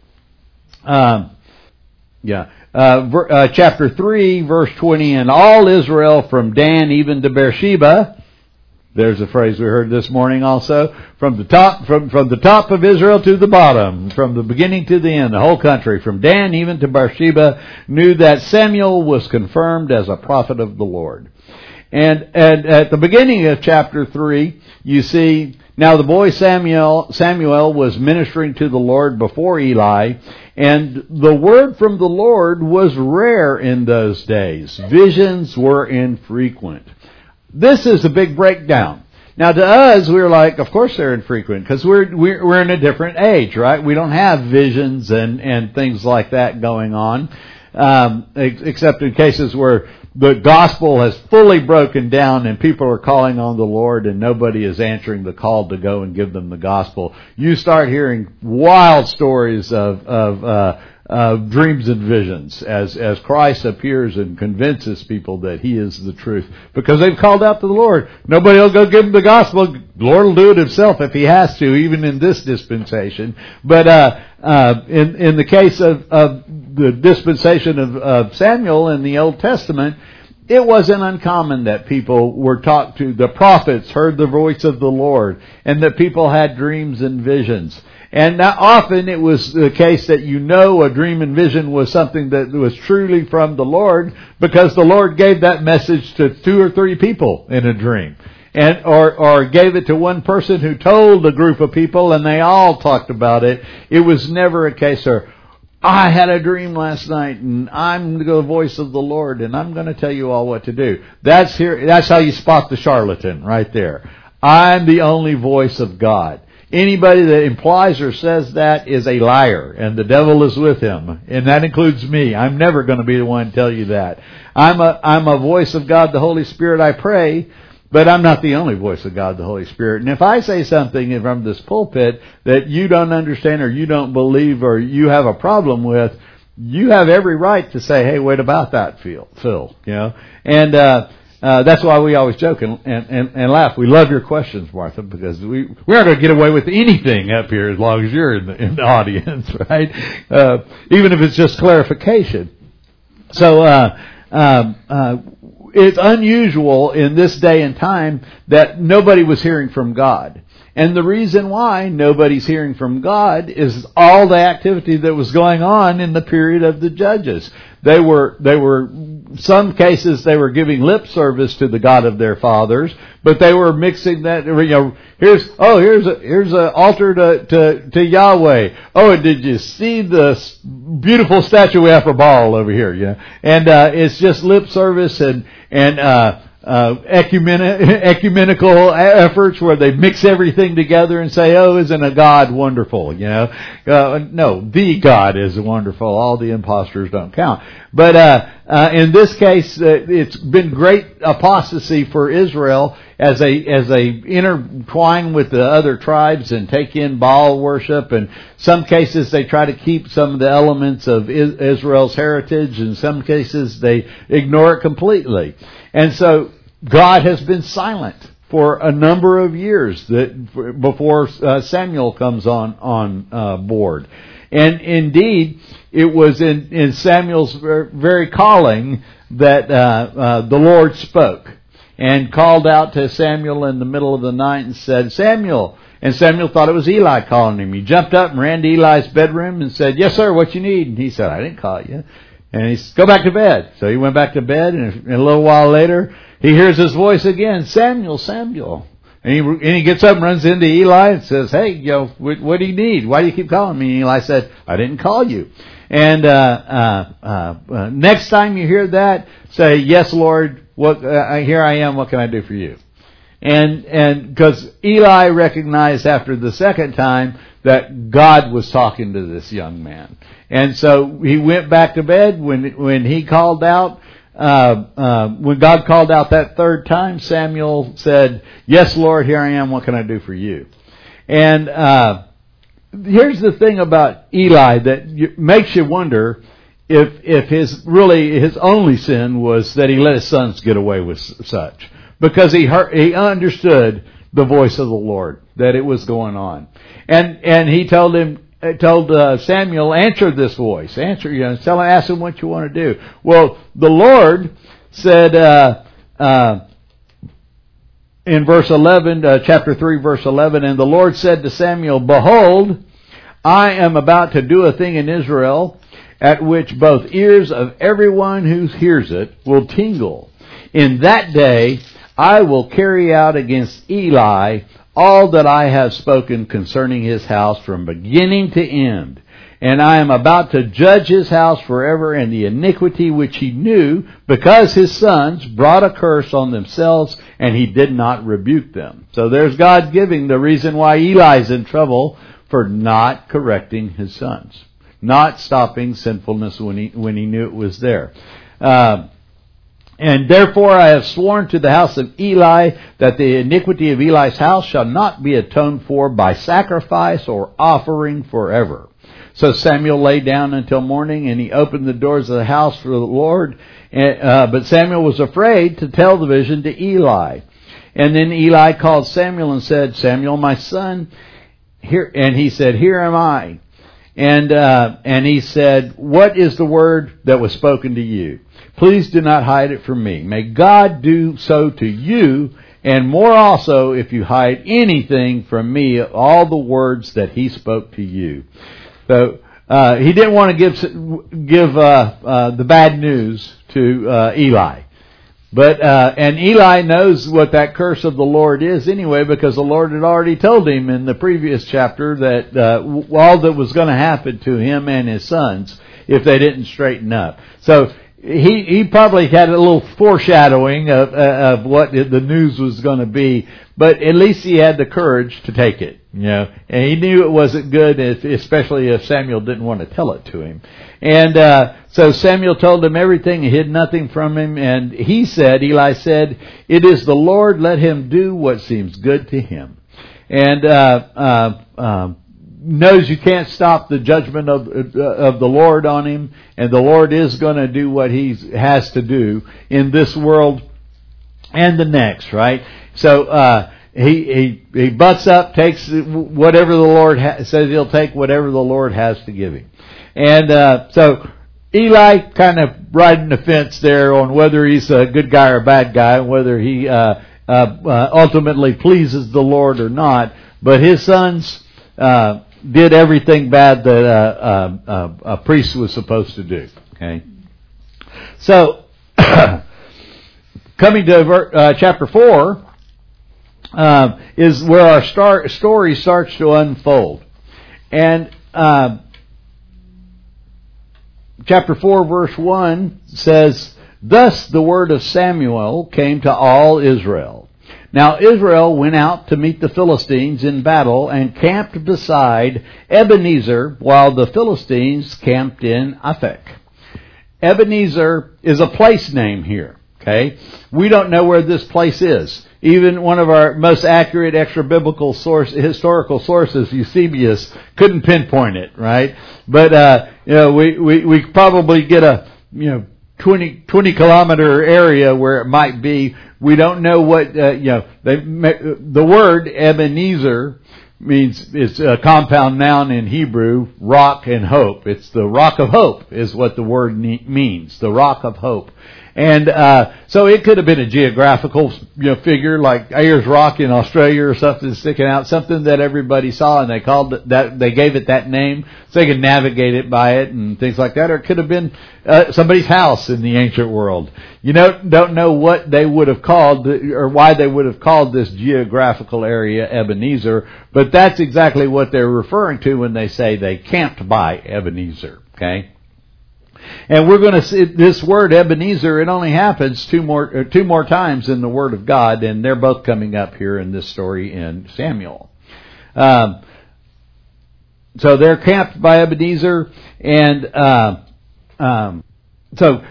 Chapter 3, verse 20, and all Israel from Dan even to Beersheba. There's a phrase we heard this morning also. From the top of Israel to the bottom, from the beginning to the end, the whole country, from Dan even to Beersheba, knew that Samuel was confirmed as a prophet of the Lord. And at the beginning of chapter 3, you see, now the boy Samuel was ministering to the Lord before Eli, and the word from the Lord was rare in those days. Visions were infrequent. this is a big breakdown. Now, to us, we're like, of course they're infrequent, because we're in a different age, right? We don't have visions and things like that going on, except in cases where the gospel has fully broken down and people are calling on the Lord and nobody is answering the call to go and give them the gospel. You start hearing wild stories of dreams and visions as Christ appears and convinces people that He is the truth, because they've called out to the Lord. Nobody will go give them the gospel. The Lord will do it Himself if He has to, even in this dispensation. But in the case of the dispensation of Samuel in the Old Testament, it wasn't uncommon that people were talked to. The prophets heard the voice of the Lord, and that people had dreams and visions. And often it was the case that a dream and vision was something that was truly from the Lord, because the Lord gave that message to 2 or 3 people in a dream. And or gave it to one person who told a group of people and they all talked about it. It was never a case of, I had a dream last night and I'm the voice of the Lord and I'm going to tell you all what to do. That's how you spot the charlatan right there. I'm the only voice of God. Anybody that implies or says that is a liar, and the devil is with him, and that includes me. I'm never going to be the one to tell you that. I'm a voice of God, the Holy Spirit, I pray, but I'm not the only voice of God, the Holy Spirit. And if I say something from this pulpit that you don't understand or you don't believe or you have a problem with, you have every right to say, hey, what about that, Phil? And that's why we always joke and laugh. We love your questions, Martha, because we aren't going to get away with anything up here as long as you're in the audience, right? Even if it's just clarification. So it's unusual in this day and time that nobody was hearing from God. And the reason why nobody's hearing from God is all the activity that was going on in the period of the judges. They were some cases they were giving lip service to the God of their fathers, but they were mixing that, here's an altar to Yahweh. Oh, did you see the beautiful statue we have for Baal over here? And it's just lip service and ecumenical efforts where they mix everything together and say, oh, isn't a God wonderful? No, the God is wonderful. All the imposters don't count. But in this case, it's been great apostasy for Israel as they intertwine with the other tribes and take in Baal worship. And some cases they try to keep some of the elements of Israel's heritage. In some cases they ignore it completely. And so God has been silent for a number of years before Samuel comes on board. And indeed, it was in Samuel's very calling that the Lord spoke and called out to Samuel in the middle of the night and said, Samuel. And Samuel thought it was Eli calling him. He jumped up and ran to Eli's bedroom and said, yes, sir, what you need? And he said, I didn't call you. And he said, go back to bed. So he went back to bed, and a little while later, he hears his voice again, Samuel, Samuel. And he gets up and runs into Eli and says, hey, what do you need? Why do you keep calling me? And Eli said, I didn't call you. And next time you hear that, say, yes, Lord, here I am, what can I do for you? And because Eli recognized after the second time that God was talking to this young man. And so he went back to bed. When he called out, when God called out that third time, Samuel said, yes, Lord, here I am. What can I do for you? And here's the thing about Eli that makes you wonder if his only sin was that he let his sons get away with such. Because he understood the voice of the Lord, that it was going on. And he told Samuel, answer this voice. Ask him what you want to do. Well, the Lord said, in verse 11, chapter 3, verse 11, and the Lord said to Samuel, behold, I am about to do a thing in Israel at which both ears of everyone who hears it will tingle. In that day, I will carry out against Eli all that I have spoken concerning his house from beginning to end. and I am about to judge his house forever in the iniquity which he knew, because his sons brought a curse on themselves, and he did not rebuke them. So there's God giving the reason why Eli's in trouble for not correcting his sons, not stopping sinfulness when he knew it was there. And therefore I have sworn to the house of Eli that the iniquity of Eli's house shall not be atoned for by sacrifice or offering forever. So Samuel lay down until morning, and he opened the doors of the house for the Lord. But Samuel was afraid to tell the vision to Eli. And then Eli called Samuel and said, Samuel, my son, here. And he said, here am I. And he said, what is the word that was spoken to you? Please do not hide it from me. May God do so to you, and more also if you hide anything from me, all the words that he spoke to you. So he didn't want to give the bad news to Eli. But and Eli knows what that curse of the Lord is anyway, because the Lord had already told him in the previous chapter that all that was going to happen to him and his sons if they didn't straighten up. So he probably had a little foreshadowing of what the news was going to be, but at least he had the courage to take it, and he knew it wasn't good, especially if Samuel didn't want to tell it to him. And so Samuel told him everything, he hid nothing from him, and Eli said, it is the Lord, let him do what seems good to him. And knows you can't stop the judgment of the Lord on him, and the Lord is going to do what he has to do in this world and the next, right? So he butts up, takes whatever the Lord says he'll take, whatever the Lord has to give him. And so Eli kind of riding the fence there on whether he's a good guy or a bad guy, whether he ultimately pleases the Lord or not. But his sons did everything bad that a priest was supposed to do. Okay, so coming to chapter 4 is where our story starts to unfold, and chapter 4 verse 1 says, "Thus the word of Samuel came to all Israel. Now Israel went out to meet the Philistines in battle and camped beside Ebenezer, while the Philistines camped in Aphek." Ebenezer is a place name here. Okay, we don't know where this place is. Even one of our most accurate extra-biblical historical sources, Eusebius, couldn't pinpoint it, right? But we probably get a 20 kilometer area where it might be. We don't know what the word Ebenezer means. It's a compound noun in Hebrew, rock and hope. It's the rock of hope is what the word means. The rock of hope. And so it could have been a geographical figure like Ayers Rock in Australia or something sticking out, something that everybody saw, and they called it that. They gave it that name so they could navigate it by it and things like that. Or it could have been somebody's house in the ancient world. Don't know what they would have called or why they would have called this geographical area Ebenezer, but that's exactly what they're referring to when they say they camped by Ebenezer. Okay. And we're going to see this word Ebenezer. It only happens two more times in the Word of God, and they're both coming up here in this story in Samuel. So they're camped by Ebenezer, and so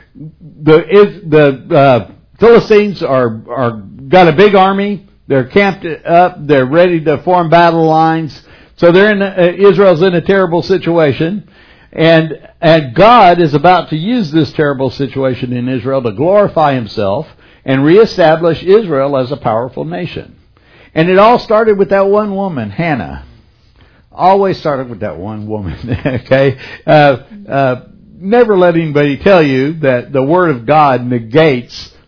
the Philistines are got a big army. They're camped up. They're ready to form battle lines. So Israel's in a terrible situation. And God is about to use this terrible situation in Israel to glorify Himself and reestablish Israel as a powerful nation. And it all started with that one woman, Hannah. Always started with that one woman. Okay? Never let anybody tell you that the Word of God negates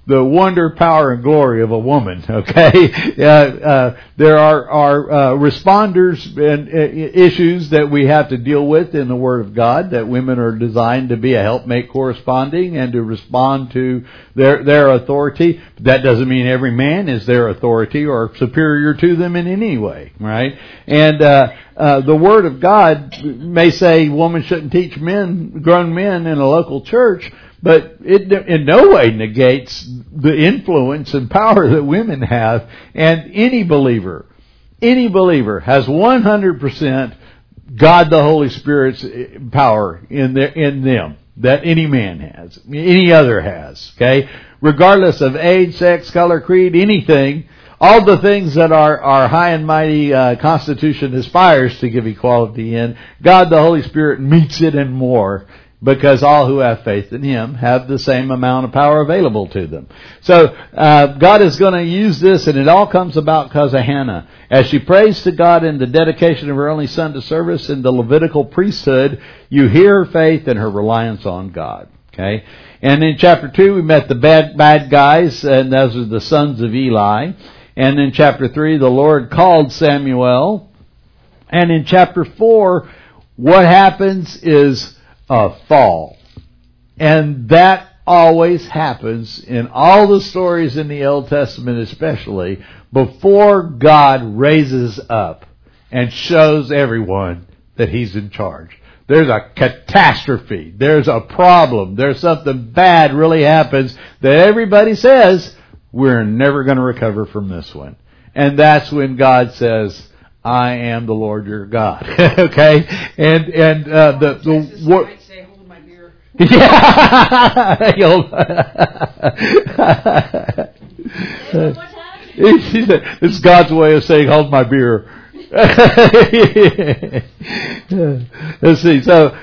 the wonder, power, and glory of a woman. Okay, there are responders and issues that we have to deal with in the Word of God. That women are designed to be a helpmate corresponding and to respond to their authority. That doesn't mean every man is their authority or superior to them in any way, right? And the Word of God may say women shouldn't teach grown men in a local church, but it in no way negates the influence and power that women have. And any believer has 100% God the Holy Spirit's power in them that any man has, any other has. Okay, regardless of age, sex, color, creed, anything. All the things that our high and mighty Constitution aspires to give equality in, God the Holy Spirit meets it and more, because all who have faith in Him have the same amount of power available to them. So God is going to use this, and it all comes about because of Hannah. As she prays to God in the dedication of her only son to service in the Levitical priesthood, you hear her faith and her reliance on God. Okay, and in chapter 2 we met the bad guys, and those are the sons of Eli. And in chapter 3, the Lord called Samuel. And in chapter 4, what happens is a fall. And that always happens in all the stories in the Old Testament especially, before God raises up and shows everyone that He's in charge. There's a catastrophe. There's a problem. There's something bad really happens that everybody says, we're never going to recover from this one. And that's when God says, I am the Lord your God. Okay? And the might say, hold my beer. Yeah. It's God's way of saying, hold my beer. Let's see. So,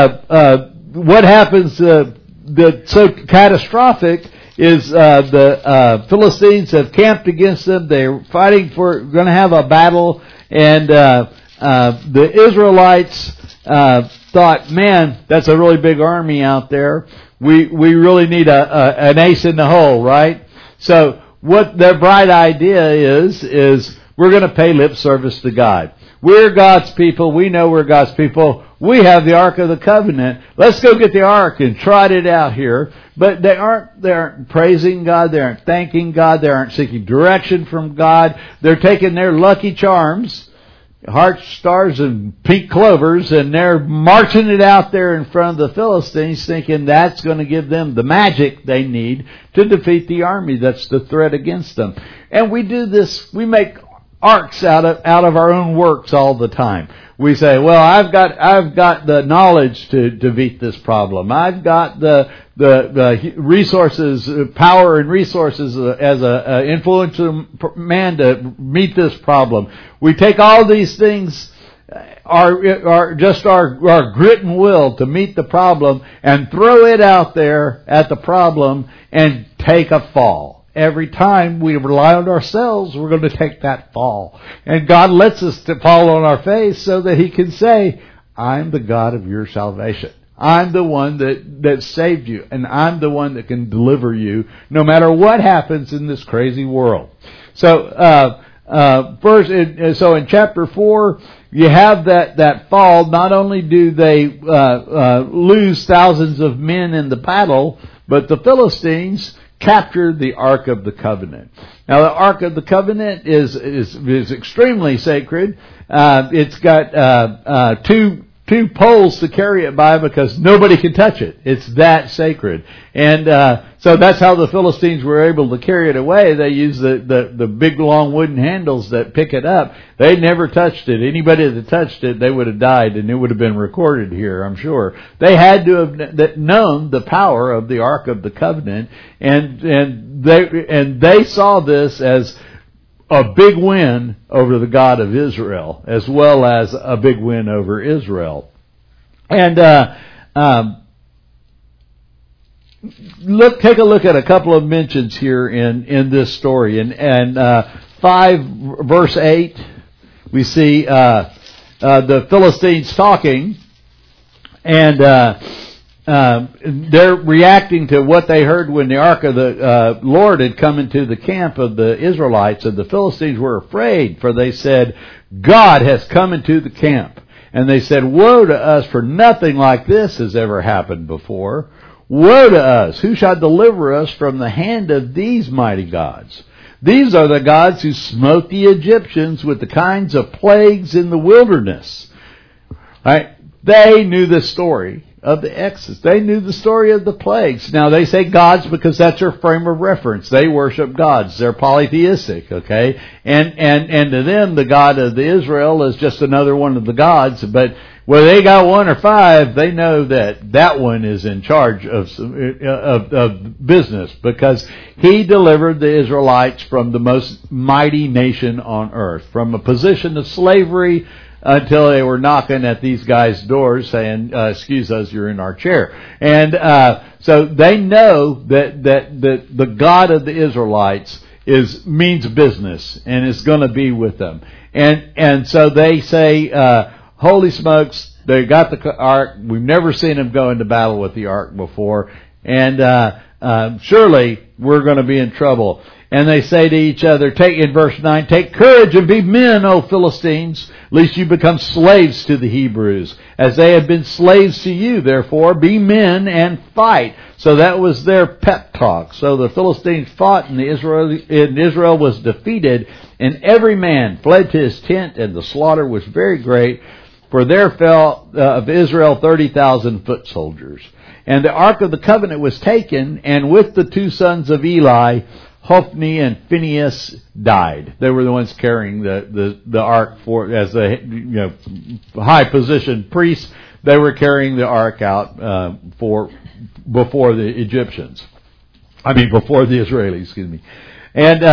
what happens that's so catastrophic is the Philistines have camped against them. They're going to have a battle, and the Israelites thought, man, that's a really big army out there. We really need an ace in the hole, right? So what their bright idea is we're going to pay lip service to God. We're God's people. We know we're God's people. We have the Ark of the Covenant. Let's go get the Ark and trot it out here. But they aren't praising God. They aren't thanking God. They aren't seeking direction from God. They're taking their lucky charms, hearts, stars, and pink clovers, and they're marching it out there in front of the Philistines, thinking that's going to give them the magic they need to defeat the army that's the threat against them. And we do this. We make arcs out of our own works all the time. We say, well, I've got the knowledge to defeat this problem. I've got the resources, power and resources as a influential man to meet this problem. We take all these things, our grit and will to meet the problem, and throw it out there at the problem and take a fall. Every time we rely on ourselves, we're going to take that fall. And God lets us to fall on our face so that He can say, I'm the God of your salvation. I'm the one that saved you, and I'm the one that can deliver you no matter what happens in this crazy world. So, so in chapter 4, you have that fall. Not only do they lose thousands of men in the battle, but the Philistines captured the Ark of the Covenant. Now, the Ark of the Covenant is extremely sacred. It's got two poles to carry it by because nobody can touch it. It's that sacred. And so that's how the Philistines were able to carry it away. They used the big long wooden handles that pick it up. They never touched it. Anybody that touched it, they would have died, and it would have been recorded here, I'm sure. They had to have known the power of the Ark of the Covenant, and they saw this as a big win over the God of Israel, as well as a big win over Israel. And take a look at a couple of mentions here in this story. And 5 verse 8, we see the Philistines talking, and they're reacting to what they heard when the ark of the Lord had come into the camp of the Israelites, and the Philistines were afraid, for they said, God has come into the camp. And they said, woe to us, for nothing like this has ever happened before. Woe to us! Who shall deliver us from the hand of these mighty gods? These are the gods who smote the Egyptians with the kinds of plagues in the wilderness. Right? They knew the story of the Exodus. They knew the story of the plagues. Now they say gods because that's their frame of reference. They worship gods. They're polytheistic, okay? And to them, the God of Israel is just another one of the gods. But whether they got one or five, they know that one is in charge of business, because he delivered the Israelites from the most mighty nation on earth, from a position of slavery until they were knocking at these guys' doors saying, excuse us, you're in our chair. And so they know that the God of the Israelites means business and is going to be with them. And so they say, holy smokes, they got the ark. We've never seen them go into battle with the ark before. And surely we're going to be in trouble. And they say to each other, in verse 9, take courage and be men, O Philistines, lest you become slaves to the Hebrews, as they have been slaves to you. Therefore, be men and fight. So that was their pep talk. So the Philistines fought, and Israel was defeated, and every man fled to his tent, and the slaughter was very great. For there fell of Israel 30,000 foot soldiers. And the ark of the covenant was taken, and with the two sons of Eli, Hophni and Phinehas, died. They were the ones carrying the ark as the high positioned priests. They were carrying the ark out before the Egyptians. Before the Israelis. Excuse me. And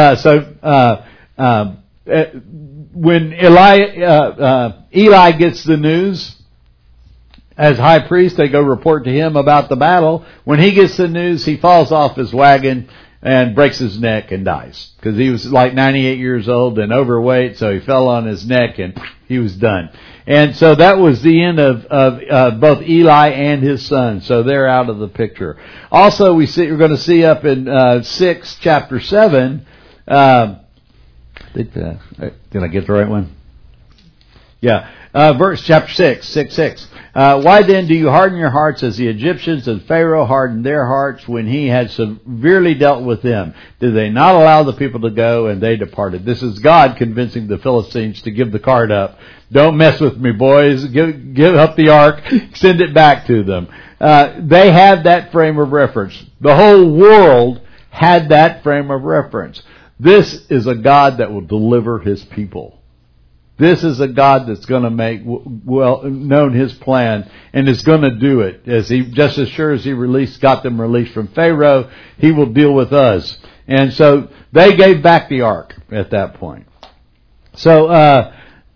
when Eli gets the news, as high priest, they go report to him about the battle. When he gets the news, he falls off his wagon and breaks his neck and dies. Because he was like 98 years old and overweight, so he fell on his neck and he was done. And so that was the end of both Eli and his son. So they're out of the picture. Also, we're going to see up in chapter 7. Did I get the right one? Yeah. Chapter 6. Why then do you harden your hearts as the Egyptians and Pharaoh hardened their hearts when he had severely dealt with them? Did they not allow the people to go, and they departed? This is God convincing the Philistines to give the card up. Don't mess with me, boys. Give up the ark. Send it back to them. They had that frame of reference. The whole world had that frame of reference. This is a God that will deliver his people. This is a God that's going to make well known his plan, and is going to do it. Just as sure as he got them released from Pharaoh, he will deal with us. And so they gave back the ark at that point. So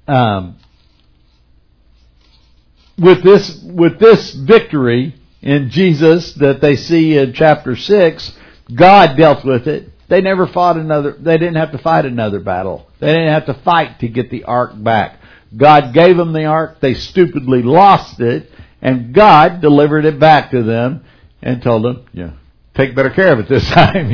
with this victory in Jesus that they see in chapter 6, God dealt with it. They never fought they didn't have to fight another battle. They didn't have to fight to get the ark back. God gave them the ark. They stupidly lost it, and God delivered it back to them and told them, take better care of it this time.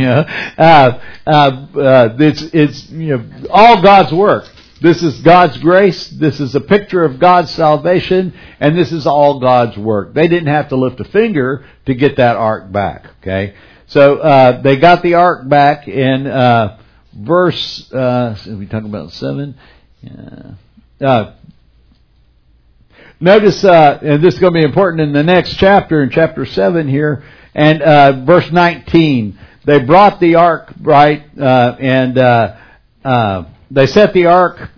It's all God's work. This is God's grace. This is a picture of God's salvation, and this is all God's work. They didn't have to lift a finger to get that ark back. Okay. So they got the ark back in verse. Are we talking about 7? Notice, and this is going to be important in the next chapter, in chapter 7 here, and verse 19. They brought the ark right, and they set the ark.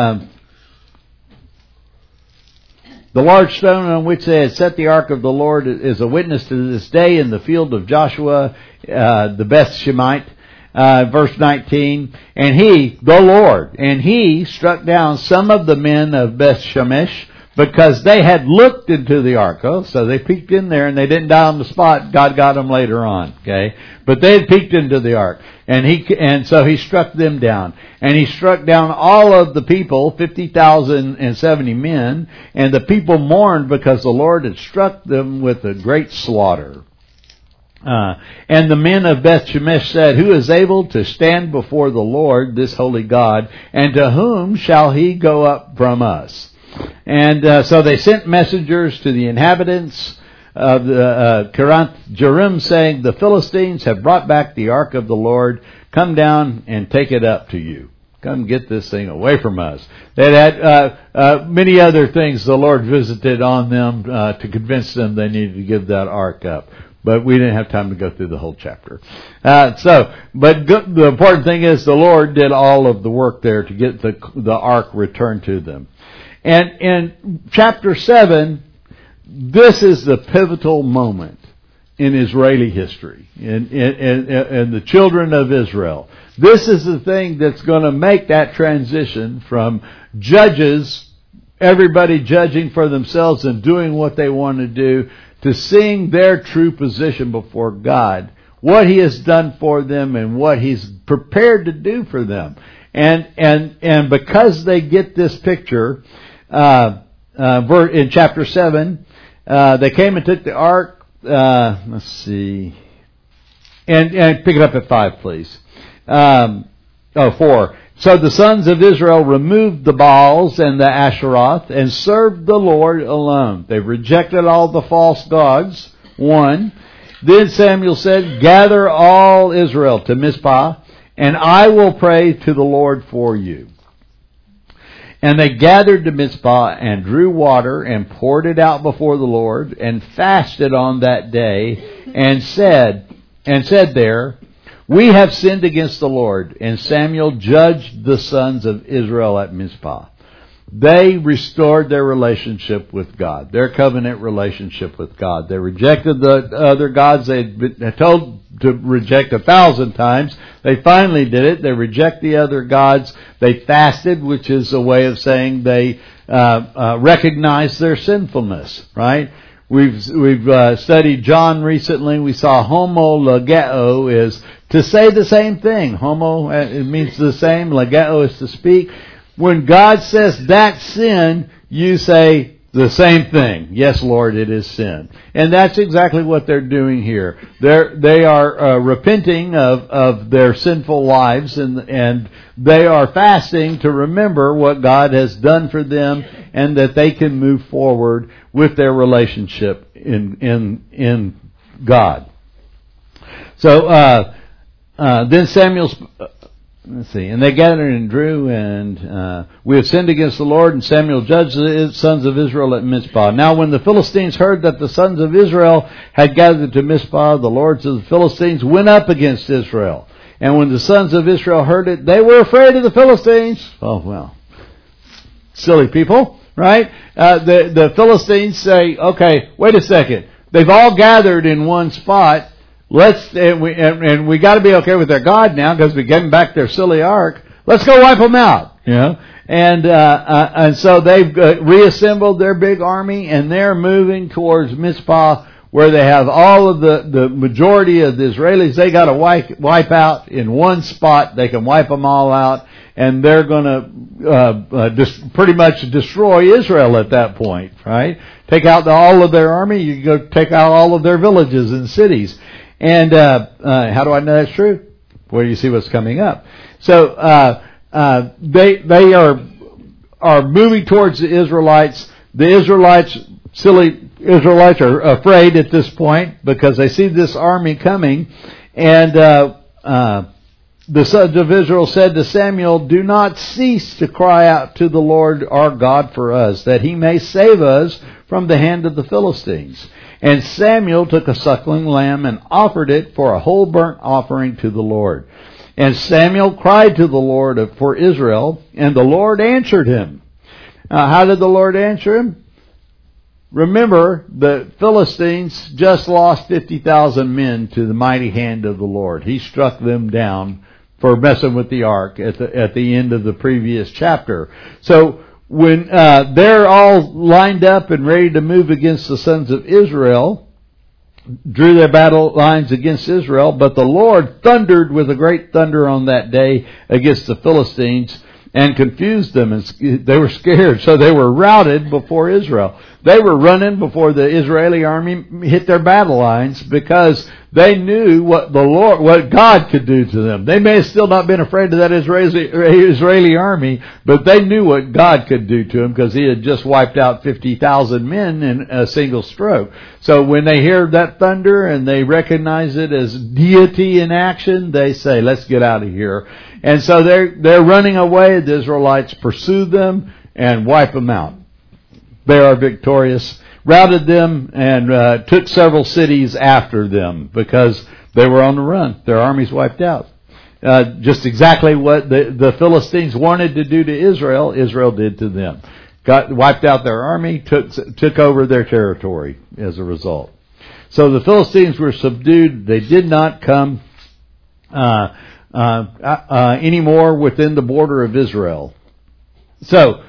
The large stone on which they had set the ark of the Lord is a witness to this day in the field of Joshua, the Beth Shemite. Verse 19, and he, the Lord, and he struck down some of the men of Beth Shemesh, because they had looked into the ark. Oh, so they peeked in there and they didn't die on the spot. God got them later on. Okay. But they had peeked into the ark. And so he struck them down. And he struck down all of the people, 50,070 men. And the people mourned because the Lord had struck them with a great slaughter. And the men of Beth Shemesh said, who is able to stand before the Lord, this holy God, and to whom shall he go up from us? And so they sent messengers to the inhabitants of Kiriath Jearim, saying, the Philistines have brought back the ark of the Lord. Come down and take it up to you. Come get this thing away from us. They had many other things the Lord visited on them to convince them they needed to give that ark up. But we didn't have time to go through the whole chapter. But the important thing is the Lord did all of the work there to get the ark returned to them. And in chapter 7, this is the pivotal moment in Israeli history, in the children of Israel. This is the thing that's going to make that transition from judges, everybody judging for themselves and doing what they want to do, to seeing their true position before God, what He has done for them and what He's prepared to do for them. And because they get this picture, in chapter 7, they came and took the ark, let's see, and pick it up at 5, please. 4. So the sons of Israel removed the Baals and the Asheroth and served the Lord alone. They rejected all the false gods. 1. Then Samuel said, gather all Israel to Mizpah, and I will pray to the Lord for you. And they gathered to Mizpah and drew water and poured it out before the Lord and fasted on that day and said there, we have sinned against the Lord. And Samuel judged the sons of Israel at Mizpah. They restored their relationship with God, their covenant relationship with God. They rejected the other gods they had been told to reject 1,000 times. They finally did it. They reject the other gods. They fasted, which is a way of saying they recognize their sinfulness, right? We've studied John recently. We saw homologeo is to say the same thing. Homo, it means the same. Logeo is to speak. When God says that's sin, you say the same thing. Yes, Lord, it is sin. And that's exactly what they're doing here. They are repenting of their sinful lives, and they are fasting to remember what God has done for them, and that they can move forward with their relationship in God. So then Samuel's. Let's see. And they gathered and drew, and we have sinned against the Lord, and Samuel judged the sons of Israel at Mizpah. Now when the Philistines heard that the sons of Israel had gathered to Mizpah, the lords of the Philistines went up against Israel. And when the sons of Israel heard it, they were afraid of the Philistines. Oh, well. Silly people, right? The Philistines say, okay, wait a second. They've all gathered in one spot. And we got to be okay with their God now because we gave them back their silly ark. Let's go wipe them out, you know. And so they've reassembled their big army, and they're moving towards Mizpah, where they have all of the majority of the Israelis. They got to wipe out in one spot. They can wipe them all out, and they're going to pretty much destroy Israel at that point, right? Take out all of their army. You go take out all of their villages and cities. And how do I know that's true? Well, you see what's coming up. So they are moving towards the Israelites. The silly Israelites, are afraid at this point because they see this army coming. And the sons of Israel said to Samuel, do not cease to cry out to the Lord our God for us, that He may save us from the hand of the Philistines. And Samuel took a suckling lamb and offered it for a whole burnt offering to the Lord. And Samuel cried to the Lord for Israel, and the Lord answered him. How did the Lord answer him? Remember, the Philistines just lost 50,000 men to the mighty hand of the Lord. He struck them down for messing with the ark at the end of the previous chapter. So when they're all lined up and ready to move against the sons of Israel, drew their battle lines against Israel, but the Lord thundered with a great thunder on that day against the Philistines and confused them, and they were scared, so they were routed before Israel. They were running before the Israeli army hit their battle lines because they knew what God could do to them. They may have still not been afraid of that Israeli army, but they knew what God could do to them because He had just wiped out 50,000 men in a single stroke. So when they hear that thunder and they recognize it as deity in action, they say, "Let's get out of here." And so they're running away. The Israelites pursue them and wipe them out. They are victorious, routed them, and took several cities after them because they were on the run. Their armies wiped out. Just exactly what the Philistines wanted to do to Israel, Israel did to them. Wiped out their army, took over their territory as a result. So the Philistines were subdued. They did not come anymore within the border of Israel. So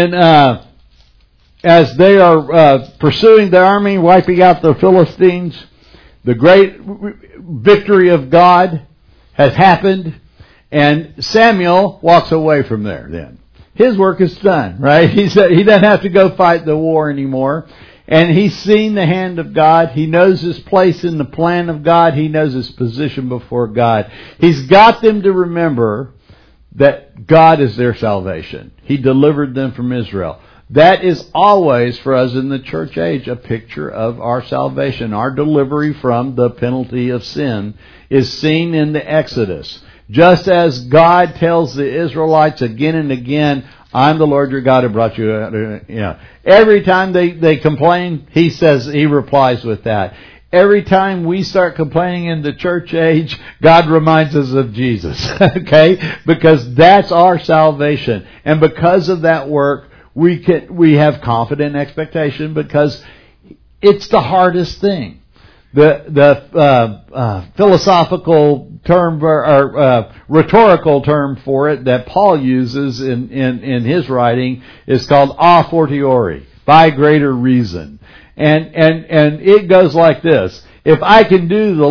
as they are pursuing the army, wiping out the Philistines, the great victory of God has happened, and Samuel walks away from there then. His work is done, right? He doesn't have to go fight the war anymore. And he's seen the hand of God. He knows his place in the plan of God. He knows his position before God. He's got them to remember that God is their salvation. He delivered them from Israel. That is always, for us in the church age, a picture of our salvation. Our delivery from the penalty of sin is seen in the Exodus. Just as God tells the Israelites again and again, "I'm the Lord your God who brought you out." Every time they complain, He replies with that. Every time we start complaining in the church age, God reminds us of Jesus. Okay? Because that's our salvation. And because of that work, we have confident expectation because it's the hardest thing. The philosophical term or rhetorical term for it that Paul uses in his writing is called a fortiori, by greater reason. And it goes like this: if I can do the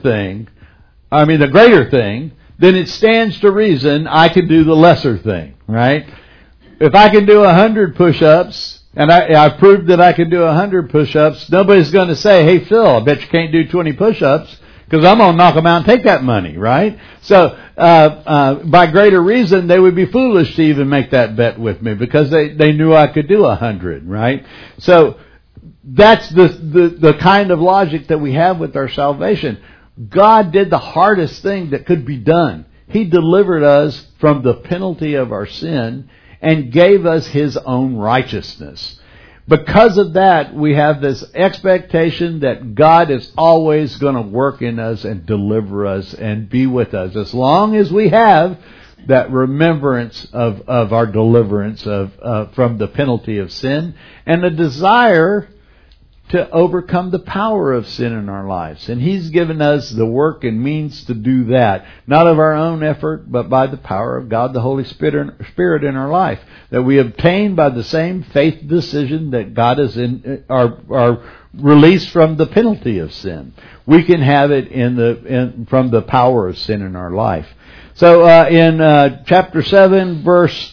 greater thing, then it stands to reason I can do the lesser thing, right? If I can do 100 push-ups, and I've proved that I can do 100 push-ups, nobody's going to say, "Hey, Phil, I bet you can't do 20 push-ups," because I'm going to knock them out and take that money, right? So, by greater reason, they would be foolish to even make that bet with me because they knew I could do 100, right? So, that's the kind of logic that we have with our salvation. God did the hardest thing that could be done. He delivered us from the penalty of our sin and gave us His own righteousness. Because of that, we have this expectation that God is always going to work in us and deliver us and be with us. As long as we have that remembrance of our deliverance from the penalty of sin and a desire to overcome the power of sin in our lives. And He's given us the work and means to do that, not of our own effort, but by the power of God, the Holy Spirit in our life, that we obtain by the same faith decision that God is in our release from the penalty of sin. We can have it from the power of sin in our life. So in chapter 7, verse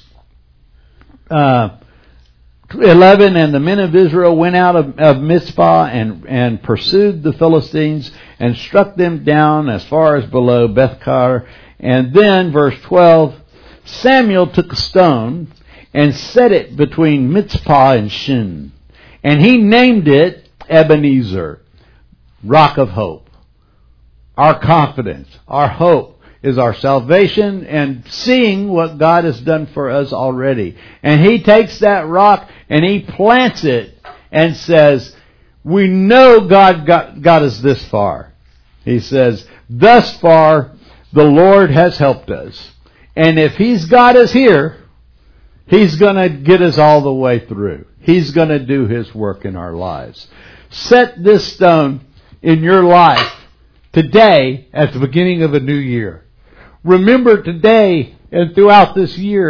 11, and the men of Israel went out of Mizpah and pursued the Philistines and struck them down as far as below Bethkar. And then, verse 12, Samuel took a stone and set it between Mizpah and Shin. And he named it Ebenezer, Rock of Hope. Our confidence, our hope, is our salvation and seeing what God has done for us already. And He takes that rock and He plants it and says, we know God got us this far. He says, thus far the Lord has helped us. And if He's got us here, He's going to get us all the way through. He's going to do His work in our lives. Set this stone in your life today at the beginning of a new year. Remember today and throughout this year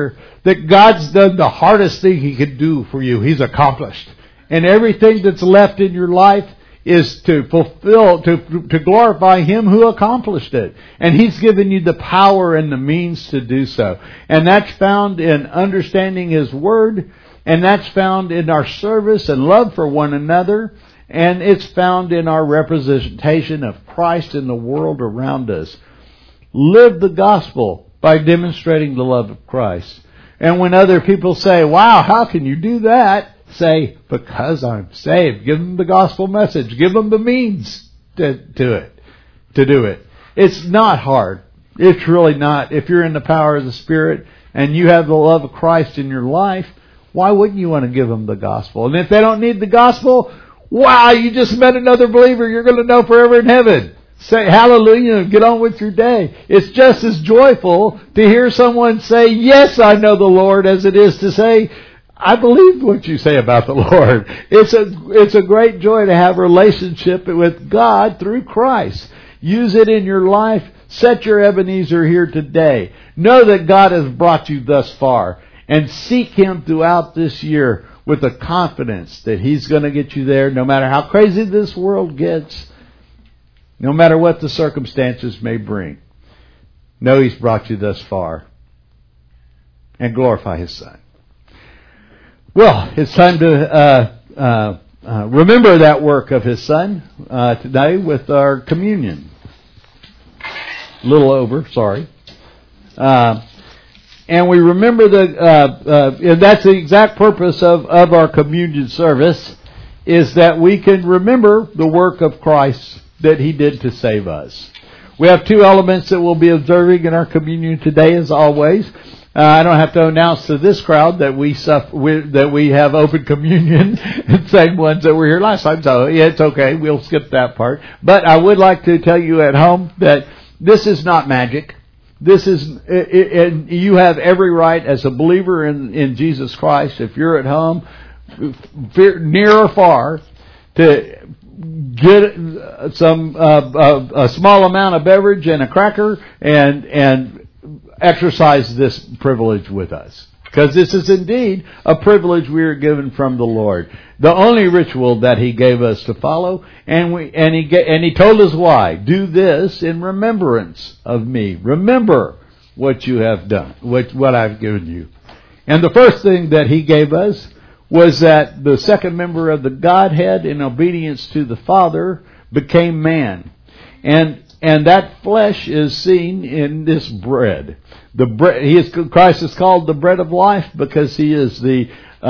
that God's done the hardest thing He could do for you. He's accomplished. And everything that's left in your life is to fulfill, to glorify Him who accomplished it. And He's given you the power and the means to do so. And that's found in understanding His Word. And that's found in our service and love for one another. And it's found in our representation of Christ in the world around us. Live the gospel by demonstrating the love of Christ. And when other people say, wow, how can you do that? Say, because I'm saved. Give them the gospel message. Give them the means to do it. It's not hard. It's really not. If you're in the power of the Spirit and you have the love of Christ in your life, why wouldn't you want to give them the gospel? And if they don't need the gospel, wow, you just met another believer you're going to know forever in heaven. Say hallelujah and get on with your day. It's just as joyful to hear someone say, yes, I know the Lord, as it is to say, I believe what you say about the Lord. It's a great joy to have a relationship with God through Christ. Use it in your life. Set your Ebenezer here today. Know that God has brought you thus far. And seek Him throughout this year with the confidence that He's going to get you there no matter how crazy this world gets. No matter what the circumstances may bring. Know He's brought you thus far. And glorify His Son. Well, it's time to remember that work of His Son today with our communion. A little over, sorry. And we remember and that's the exact purpose of our communion service, is that we can remember the work of Christ that He did to save us. We have two elements that we'll be observing in our communion today, as always. I don't have to announce to this crowd that we have open communion, the same ones that were here last time. So yeah, it's okay. We'll skip that part. But I would like to tell you at home that this is not magic. This is, you have every right as a believer in Jesus Christ, if you're at home, near or far, to get a small amount of beverage and a cracker and exercise this privilege with us. Because this is indeed a privilege we are given from the Lord. The only ritual that He gave us to follow, and He told us why. Do this in remembrance of me. Remember what you have done, what I've given you. And the first thing that He gave us was that the second member of the Godhead, in obedience to the Father, became man. And that flesh is seen in this bread. Christ is called the bread of life because He is the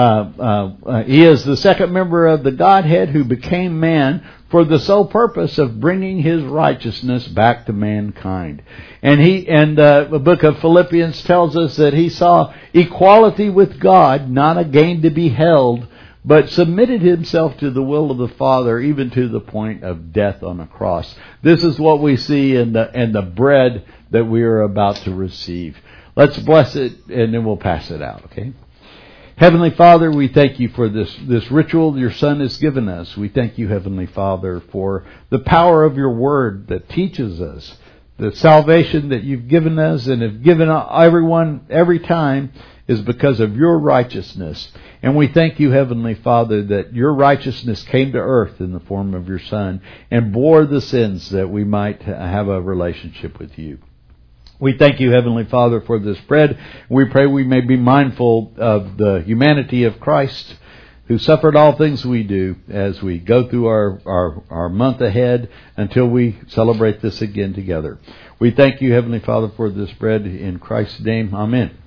second member of the Godhead who became man for the sole purpose of bringing His righteousness back to mankind. And the book of Philippians tells us that He saw equality with God not a gain to be held, but submitted Himself to the will of the Father, even to the point of death on a cross. This is what we see in the bread that we are about to receive. Let's bless it, and then we'll pass it out, okay? Heavenly Father, we thank You for this ritual Your Son has given us. We thank You, Heavenly Father, for the power of Your Word that teaches us the salvation that You've given us and have given everyone every time is because of Your righteousness. And we thank You, Heavenly Father, that Your righteousness came to earth in the form of Your Son and bore the sins that we might have a relationship with You. We thank You, Heavenly Father, for this bread. We pray we may be mindful of the humanity of Christ, who suffered all things we do, as we go through our month ahead until we celebrate this again together. We thank You, Heavenly Father, for this bread. In Christ's name, amen.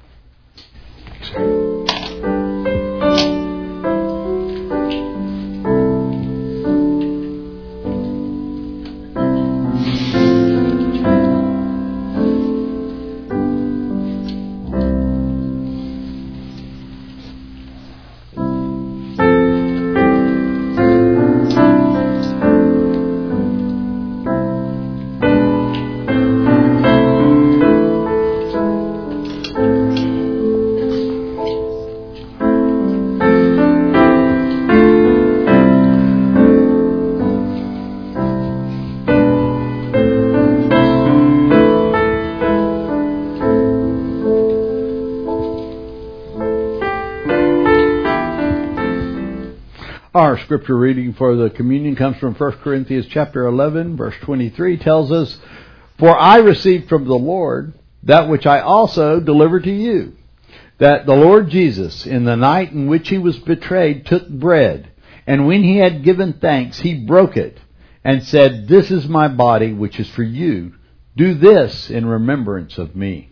Our scripture reading for the communion comes from 1 Corinthians chapter 11, verse 23, tells us, "For I received from the Lord that which I also delivered to you, that the Lord Jesus, in the night in which he was betrayed, took bread, and when he had given thanks, he broke it, and said, 'This is my body, which is for you. Do this in remembrance of me.'"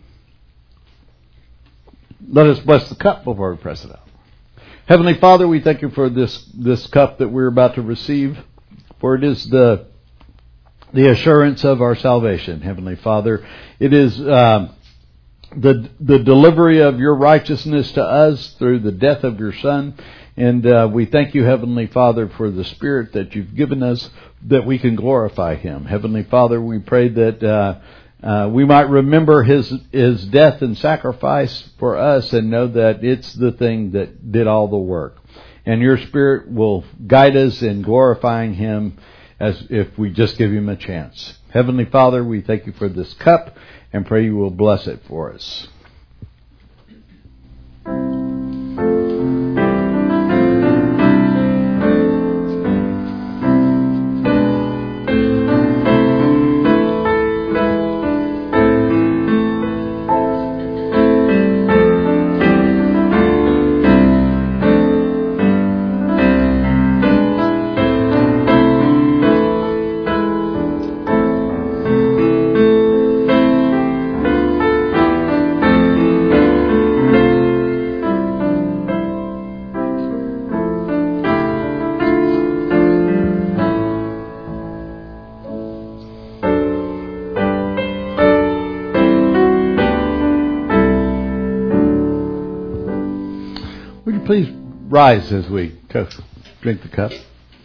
Let us bless the cup before we press it out. Heavenly Father, we thank you for this cup that we're about to receive, for it is the assurance of our salvation. Heavenly Father, it is the delivery of your righteousness to us through the death of your Son. And we thank you, Heavenly Father, for the Spirit that you've given us, that we can glorify him. Heavenly Father, we pray that we might remember his death and sacrifice for us, and know that it's the thing that did all the work. And your Spirit will guide us in glorifying him as if we just give him a chance. Heavenly Father, we thank you for this cup and pray you will bless it for us. Please rise as we drink the cup.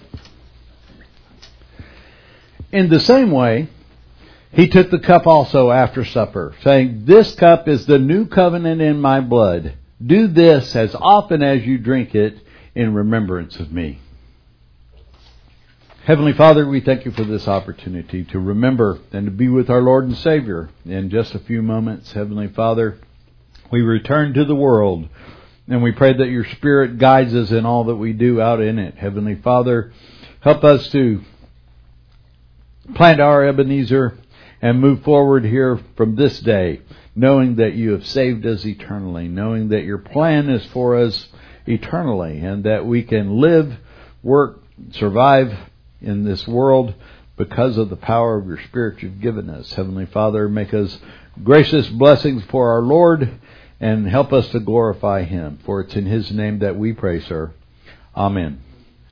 In the same way, he took the cup also after supper, saying, "This cup is the new covenant in my blood. Do this as often as you drink it in remembrance of me." Heavenly Father, we thank you for this opportunity to remember and to be with our Lord and Savior. In just a few moments, Heavenly Father, we return to the world. And we pray that your Spirit guides us in all that we do out in it. Heavenly Father, help us to plant our Ebenezer and move forward here from this day, knowing that you have saved us eternally, knowing that your plan is for us eternally, and that we can live, work, survive in this world because of the power of your Spirit you've given us. Heavenly Father, make us gracious blessings for our Lord, and help us to glorify him. For it's in his name that we pray, sir. Amen.